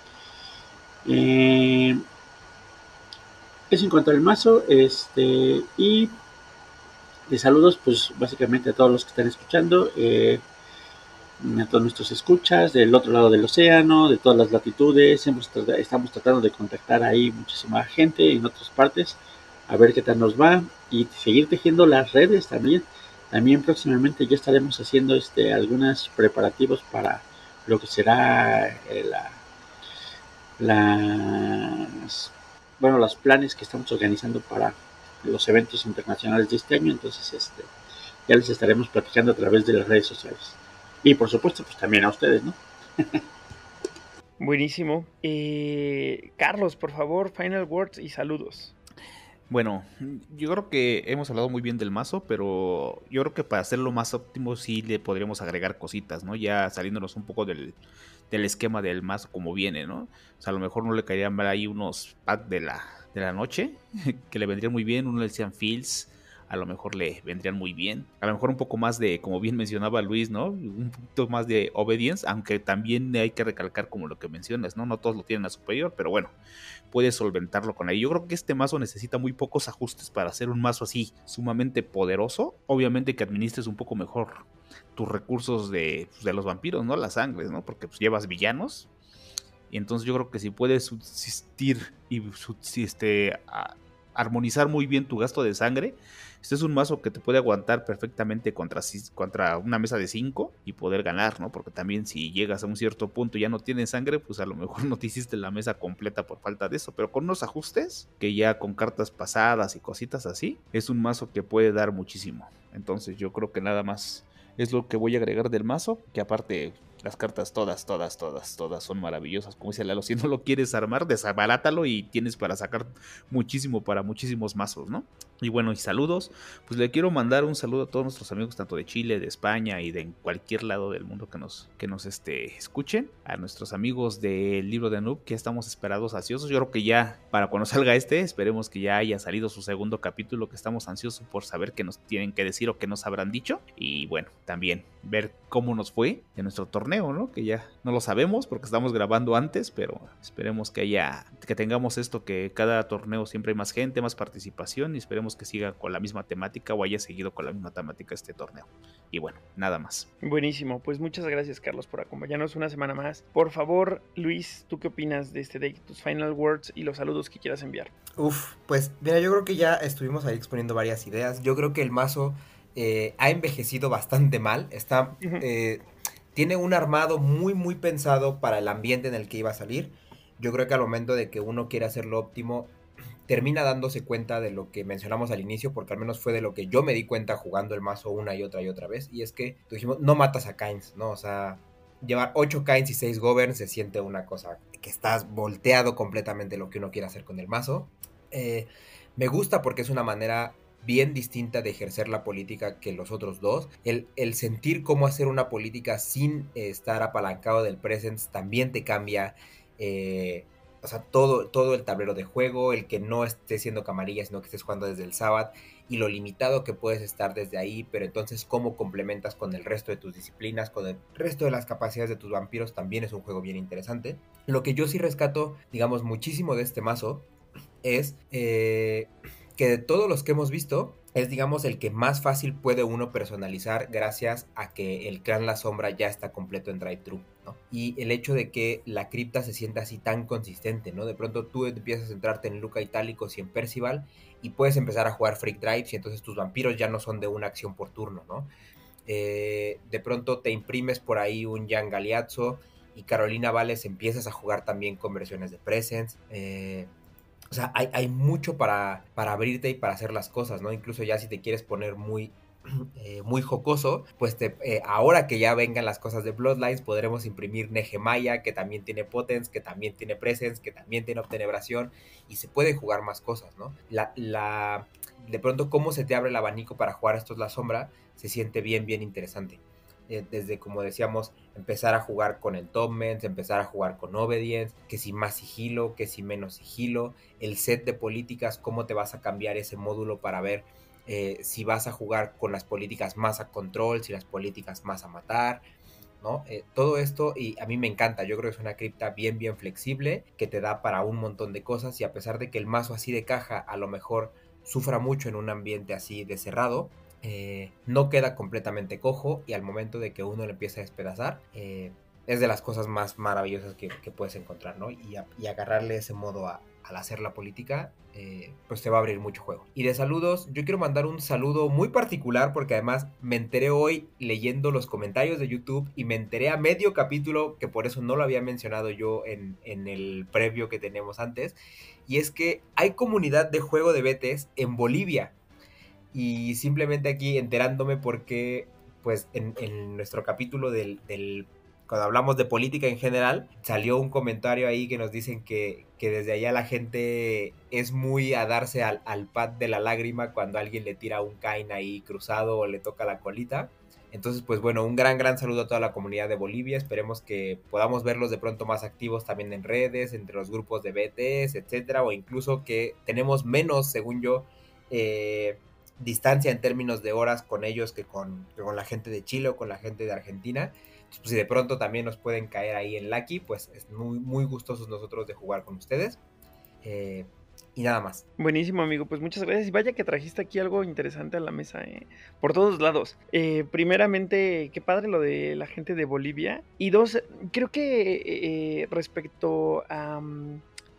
Eh, eso en cuanto al mazo, este, y de saludos, pues básicamente a todos los que están escuchando, eh, a todos nuestros escuchas del otro lado del océano, de todas las latitudes. Hemos, estamos tratando de contactar ahí muchísima gente en otras partes, a ver qué tal nos va y seguir tejiendo las redes también. También próximamente ya estaremos haciendo este algunos preparativos para lo que será eh, la, las bueno los planes que estamos organizando para los eventos internacionales de este año. Entonces este ya les estaremos platicando a través de las redes sociales. Y por supuesto, pues también a ustedes, ¿no? Buenísimo. Eh, Carlos, por favor, final words y saludos. Bueno, yo creo que hemos hablado muy bien del mazo, pero yo creo que para hacerlo más óptimo sí le podríamos agregar cositas, ¿no? Ya saliéndonos un poco del, del esquema del mazo como viene, ¿no? O sea, a lo mejor no le caerían mal ahí unos packs de la, de la noche, que le vendrían muy bien, uno le decían fields, a lo mejor le vendrían muy bien. A lo mejor un poco más de, como bien mencionaba Luis, ¿no? Un poquito más de obedience, aunque también hay que recalcar como lo que mencionas, ¿no? No todos lo tienen a superior, pero bueno, puedes solventarlo con ahí. Yo creo que este mazo necesita muy pocos ajustes para hacer un mazo así sumamente poderoso. Obviamente que administres un poco mejor tus recursos de, pues, de los vampiros, ¿no? Las sangres, ¿no? Porque pues llevas villanos. Y entonces yo creo que si puedes subsistir y este, a, armonizar muy bien tu gasto de sangre, este es un mazo que te puede aguantar perfectamente contra, contra una mesa de cinco y poder ganar, ¿no? Porque también si llegas a un cierto punto y ya no tienes sangre, pues a lo mejor no te hiciste la mesa completa por falta de eso. Pero con unos ajustes, que ya con cartas pasadas y cositas así, es un mazo que puede dar muchísimo. Entonces yo creo que nada más es lo que voy a agregar del mazo, que aparte las cartas todas, todas, todas, todas son maravillosas. Como dice Lalo, si no lo quieres armar, desabarátalo y tienes para sacar muchísimo para muchísimos mazos, ¿no? Y bueno, y saludos, pues le quiero mandar un saludo a todos nuestros amigos, tanto de Chile, de España y de cualquier lado del mundo que nos, que nos este, escuchen. A nuestros amigos del libro de Noob, que estamos esperados, ansiosos. Yo creo que ya, para cuando salga este, esperemos que ya haya salido su segundo capítulo, que estamos ansiosos por saber qué nos tienen que decir o qué nos habrán dicho. Y bueno, también ver cómo nos fue en nuestro torneo, ¿no? Que ya no lo sabemos porque estamos grabando antes, pero esperemos que haya, que tengamos esto, que cada torneo siempre hay más gente, más participación, y esperemos que siga con la misma temática o haya seguido con la misma temática este torneo. Y bueno, nada más. Buenísimo, pues muchas gracias, Carlos, por acompañarnos una semana más. Por favor, Luis, ¿tú qué opinas de este deck, tus final words y los saludos que quieras enviar? Uf, pues mira, yo creo que ya estuvimos ahí exponiendo varias ideas. Yo creo que el mazo eh, ha envejecido bastante mal. Está, uh-huh. eh, tiene un armado muy, muy pensado para el ambiente en el que iba a salir. Yo creo que al momento de que uno quiere hacerlo óptimo, termina dándose cuenta de lo que mencionamos al inicio, porque al menos fue de lo que yo me di cuenta jugando el mazo una y otra y otra vez, y es que dijimos, no matas a Kynes, ¿no? O sea, llevar ocho Kynes y seis Govern se siente una cosa que estás volteado completamente lo que uno quiere hacer con el mazo. Eh, me gusta porque es una manera bien distinta de ejercer la política que los otros dos. El, el sentir cómo hacer una política sin eh, estar apalancado del presence también te cambia eh, o sea, todo, todo el tablero de juego, el que no estés siendo camarilla, sino que estés jugando desde el Sabbath, y lo limitado que puedes estar desde ahí, pero entonces cómo complementas con el resto de tus disciplinas, con el resto de las capacidades de tus vampiros, también es un juego bien interesante. Lo que yo sí rescato, digamos, muchísimo de este mazo, es eh, que de todos los que hemos visto, es, digamos, el que más fácil puede uno personalizar gracias a que el clan La Sombra ya está completo en Drive-Thru, ¿no? Y el hecho de que la cripta se sienta así tan consistente, ¿no? De pronto tú empiezas a centrarte en Luca Itálicos y en Percival y puedes empezar a jugar Freak Drives y entonces tus vampiros ya no son de una acción por turno, ¿no? Eh, de pronto te imprimes por ahí un Jan Galeazzo y Carolina Vales empiezas a jugar también con versiones de Presence, eh... O sea, hay, hay mucho para, para abrirte y para hacer las cosas, ¿no? Incluso ya si te quieres poner muy eh, muy jocoso, pues te, eh, ahora que ya vengan las cosas de Bloodlines, podremos imprimir Nehemiah, que también tiene Potence, que también tiene Presence, que también tiene Obtenebración, y se pueden jugar más cosas, ¿no? La, la, de pronto, cómo se te abre el abanico para jugar estos La Sombra, se siente bien, bien interesante. Eh, desde, como decíamos, empezar a jugar con el Torment, empezar a jugar con Obedience, que si más sigilo, que si menos sigilo, el set de políticas, cómo te vas a cambiar ese módulo para ver eh, si vas a jugar con las políticas más a control, si las políticas más a matar, ¿no? Eh, todo esto, y a mí me encanta, yo creo que es una cripta bien, bien flexible, que te da para un montón de cosas, y a pesar de que el mazo así de caja a lo mejor sufra mucho en un ambiente así de cerrado, Eh, no queda completamente cojo, y al momento de que uno le empieza a despedazar, eh, es de las cosas más maravillosas que, que puedes encontrar, ¿no? Y, a, y agarrarle ese modo a, al hacer la política, eh, pues te va a abrir mucho juego. Y de saludos, yo quiero mandar un saludo muy particular, porque además me enteré hoy leyendo los comentarios de YouTube, y me enteré a medio capítulo, que por eso no lo había mencionado yo en, en el previo que tenemos antes, y es que hay comunidad de juego de betes en Bolivia. Y simplemente aquí enterándome porque, pues, en, en nuestro capítulo del, del, cuando hablamos de política en general, salió un comentario ahí que nos dicen que, que desde allá la gente es muy a darse al, al pad de la lágrima cuando alguien le tira un Kain ahí cruzado o le toca la colita. Entonces, pues bueno, un gran, gran saludo a toda la comunidad de Bolivia. Esperemos que podamos verlos de pronto más activos también en redes, entre los grupos de B T S, etcétera, o incluso que tenemos menos, según yo, eh... distancia en términos de horas con ellos que con, que con la gente de Chile o con la gente de Argentina. Entonces, pues, si de pronto también nos pueden caer ahí en Lucky, pues es muy, muy gustosos nosotros de jugar con ustedes. Eh, y nada más. Buenísimo, amigo, pues muchas gracias. Y vaya que trajiste aquí algo interesante a la mesa, eh, por todos lados. Eh, primeramente, qué padre lo de la gente de Bolivia. Y dos, creo que eh, respecto a... Um,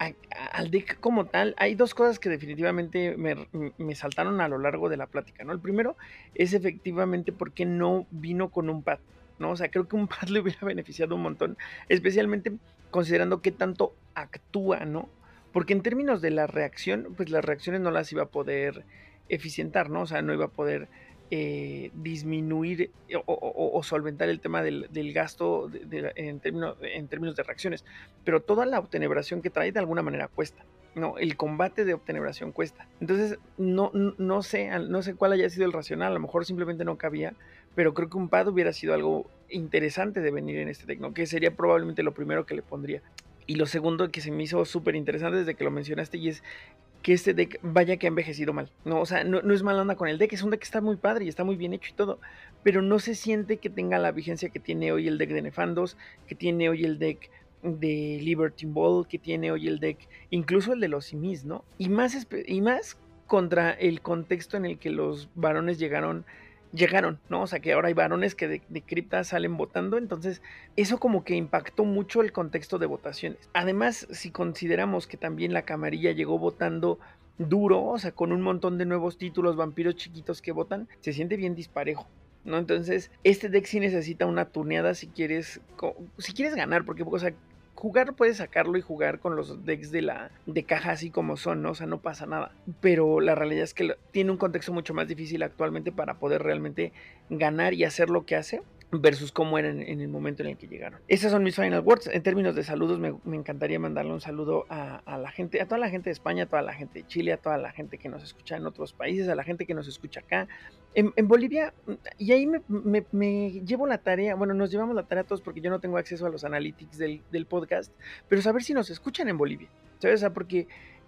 al deck como tal, hay dos cosas que definitivamente me, me saltaron a lo largo de la plática, ¿no? El primero es efectivamente por qué no vino con un pad, ¿no? O sea, creo que un pad le hubiera beneficiado un montón, especialmente considerando qué tanto actúa, ¿no? Porque en términos de la reacción, pues las reacciones no las iba a poder eficientar, ¿no? O sea, no iba a poder eh, disminuir o, o, o solventar el tema del, del gasto de, de, en, términos, en términos de reacciones, pero toda la obtenebración que trae de alguna manera cuesta, ¿no? El combate de obtenebración cuesta. Entonces, no, no sé, no sé cuál haya sido el racional, a lo mejor simplemente no cabía, pero creo que un pad hubiera sido algo interesante de venir en este deck, ¿no? Que sería probablemente lo primero que le pondría. Y lo segundo que se me hizo súper interesante desde que lo mencionaste, y es que este deck vaya que ha envejecido mal, ¿no? O sea, no, no es mala onda con el deck, es un deck que está muy padre y está muy bien hecho y todo, pero no se siente que tenga la vigencia que tiene hoy el deck de Nefandos, que tiene hoy el deck de Liberty Ball, que tiene hoy el deck, incluso el de los Simis, ¿no? Y más, y más contra el contexto en el que los varones llegaron llegaron, ¿no? O sea, que ahora hay varones que de, de cripta salen votando, entonces eso como que impactó mucho el contexto de votaciones. Además, si consideramos que también la camarilla llegó votando duro, o sea, con un montón de nuevos títulos, vampiros chiquitos que votan, se siente bien disparejo, ¿no? Entonces, este deck sí necesita una tuneada si quieres, si quieres ganar, porque, o sea, jugar puedes sacarlo y jugar con los decks de la de caja así como son, ¿no? O sea, no pasa nada. Pero la realidad es que lo, tiene un contexto mucho más difícil actualmente para poder realmente ganar y hacer lo que hace versus cómo eran en, en el momento en el que llegaron. Esas son mis final words. En términos de saludos, me, me encantaría mandarle un saludo a, a la gente, a toda la gente de España, a toda la gente de Chile, a toda la gente que nos escucha en otros países, a la gente que nos escucha acá. En, en Bolivia, y ahí me, me, me llevo la tarea, bueno, nos llevamos la tarea todos porque yo no tengo acceso a los analytics del, del podcast, pero saber si nos escuchan en Bolivia, ¿sabes? O sea, porque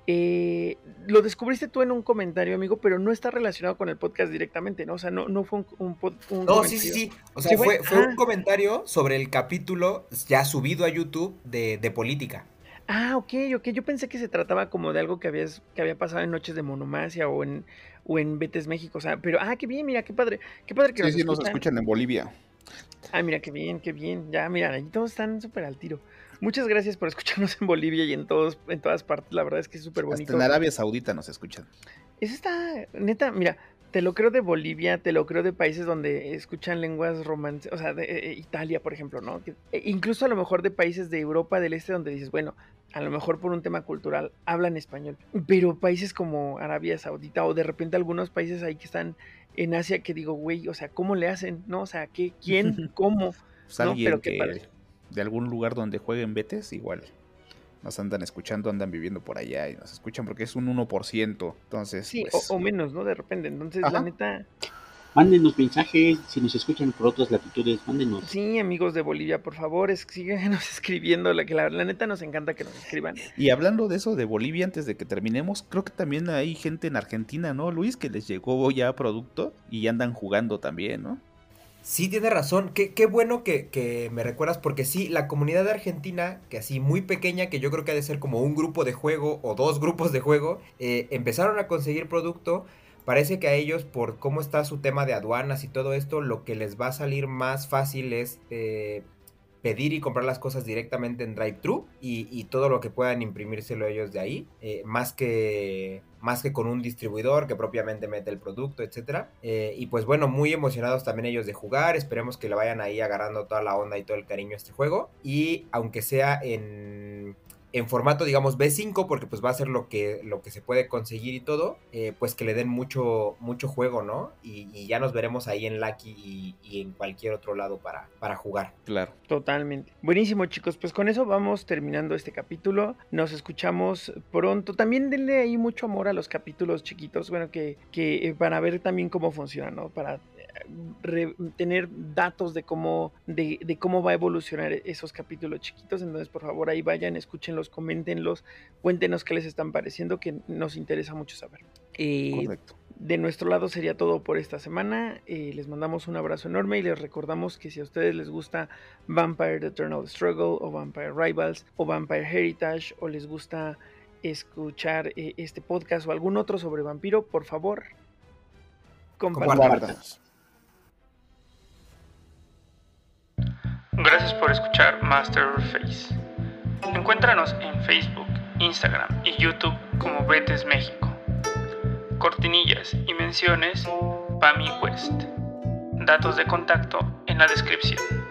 eh, lo descubriste tú en un comentario, amigo, pero no está relacionado con el podcast directamente, ¿no? O sea, no, no fue un, un, pod, un No, comentario. sí, sí, sí. O sea, ¿Sí fue, fue ah. un comentario sobre el capítulo ya subido a YouTube de, de política. Ah, ok, ok. Yo pensé que se trataba como de algo que, habías, que había pasado en Noches de Monomacia o en, o en Betes México. O sea, pero, ah, qué bien, mira, qué padre. Qué padre que sí, nos sí, escuchan. nos escuchan en Bolivia. Ah, mira, qué bien, qué bien. Ya, mira, ahí todos están súper al tiro. Muchas gracias por escucharnos en Bolivia y en todos, en todas partes. La verdad es que es súper bonito. Hasta en Arabia Saudita nos escuchan. Eso está, neta, mira, te lo creo de Bolivia, te lo creo de países donde escuchan lenguas romances, o sea, de eh, Italia, por ejemplo, ¿no? Que, eh, incluso a lo mejor de países de Europa del Este donde dices, bueno, a lo mejor por un tema cultural hablan español, pero países como Arabia Saudita o de repente algunos países ahí que están en Asia que digo, güey, o sea, ¿cómo le hacen? ¿No? O sea, ¿qué, quién, cómo? Pues ¿No? alguien Pero que qué padre. de algún lugar donde jueguen betes, igual nos andan escuchando, andan viviendo por allá y nos escuchan porque es un uno por ciento. Entonces, sí, pues... o, o menos, ¿no? De repente. Entonces, Ajá. la neta... Mándenos mensajes, si nos escuchan por otras latitudes, mándenos. Sí, amigos de Bolivia, por favor, es, síguenos escribiendo, la, que la, la neta nos encanta que nos escriban. Y hablando de eso de Bolivia, antes de que terminemos, creo que también hay gente en Argentina, ¿no, Luis? Que les llegó ya producto y andan jugando también, ¿no? Sí, tiene razón. Qué, qué bueno que, que me recuerdas, porque sí, la comunidad de Argentina, que así muy pequeña, que yo creo que ha de ser como un grupo de juego o dos grupos de juego, eh, empezaron a conseguir producto. Parece que a ellos, por cómo está su tema de aduanas y todo esto, lo que les va a salir más fácil es eh, pedir y comprar las cosas directamente en drive-thru y, y todo lo que puedan imprimírselo ellos de ahí, eh, más que más que con un distribuidor que propiamente mete el producto, etcétera. Eh, y pues bueno, muy emocionados también ellos de jugar. Esperemos que le vayan ahí agarrando toda la onda y todo el cariño a este juego. Y aunque sea en... en formato, digamos, B cinco, porque pues va a ser lo que, lo que se puede conseguir y todo, eh, pues que le den mucho, mucho juego, ¿no? Y, y ya nos veremos ahí en Lucky y, y en cualquier otro lado para, para jugar. Claro. Totalmente. Buenísimo, chicos. Pues con eso vamos terminando este capítulo. Nos escuchamos pronto. También denle ahí mucho amor a los capítulos chiquitos, bueno, que, que eh, para ver también cómo funciona, ¿no? Para Re, tener datos de cómo de, de cómo va a evolucionar esos capítulos chiquitos. Entonces, por favor, ahí vayan, escúchenlos, coméntenlos, cuéntenos qué les están pareciendo, que nos interesa mucho saber. Eh, Correcto. De nuestro lado sería todo por esta semana. Eh, les mandamos un abrazo enorme y les recordamos que si a ustedes les gusta Vampire The Eternal Struggle o Vampire Rivals o Vampire Heritage, o les gusta escuchar eh, este podcast o algún otro sobre vampiro, por favor, compártanos. Gracias por escuchar Masterface. Encuéntranos en Facebook, Instagram y YouTube como Betes México. Cortinillas y menciones, Pami West. Datos de contacto en la descripción.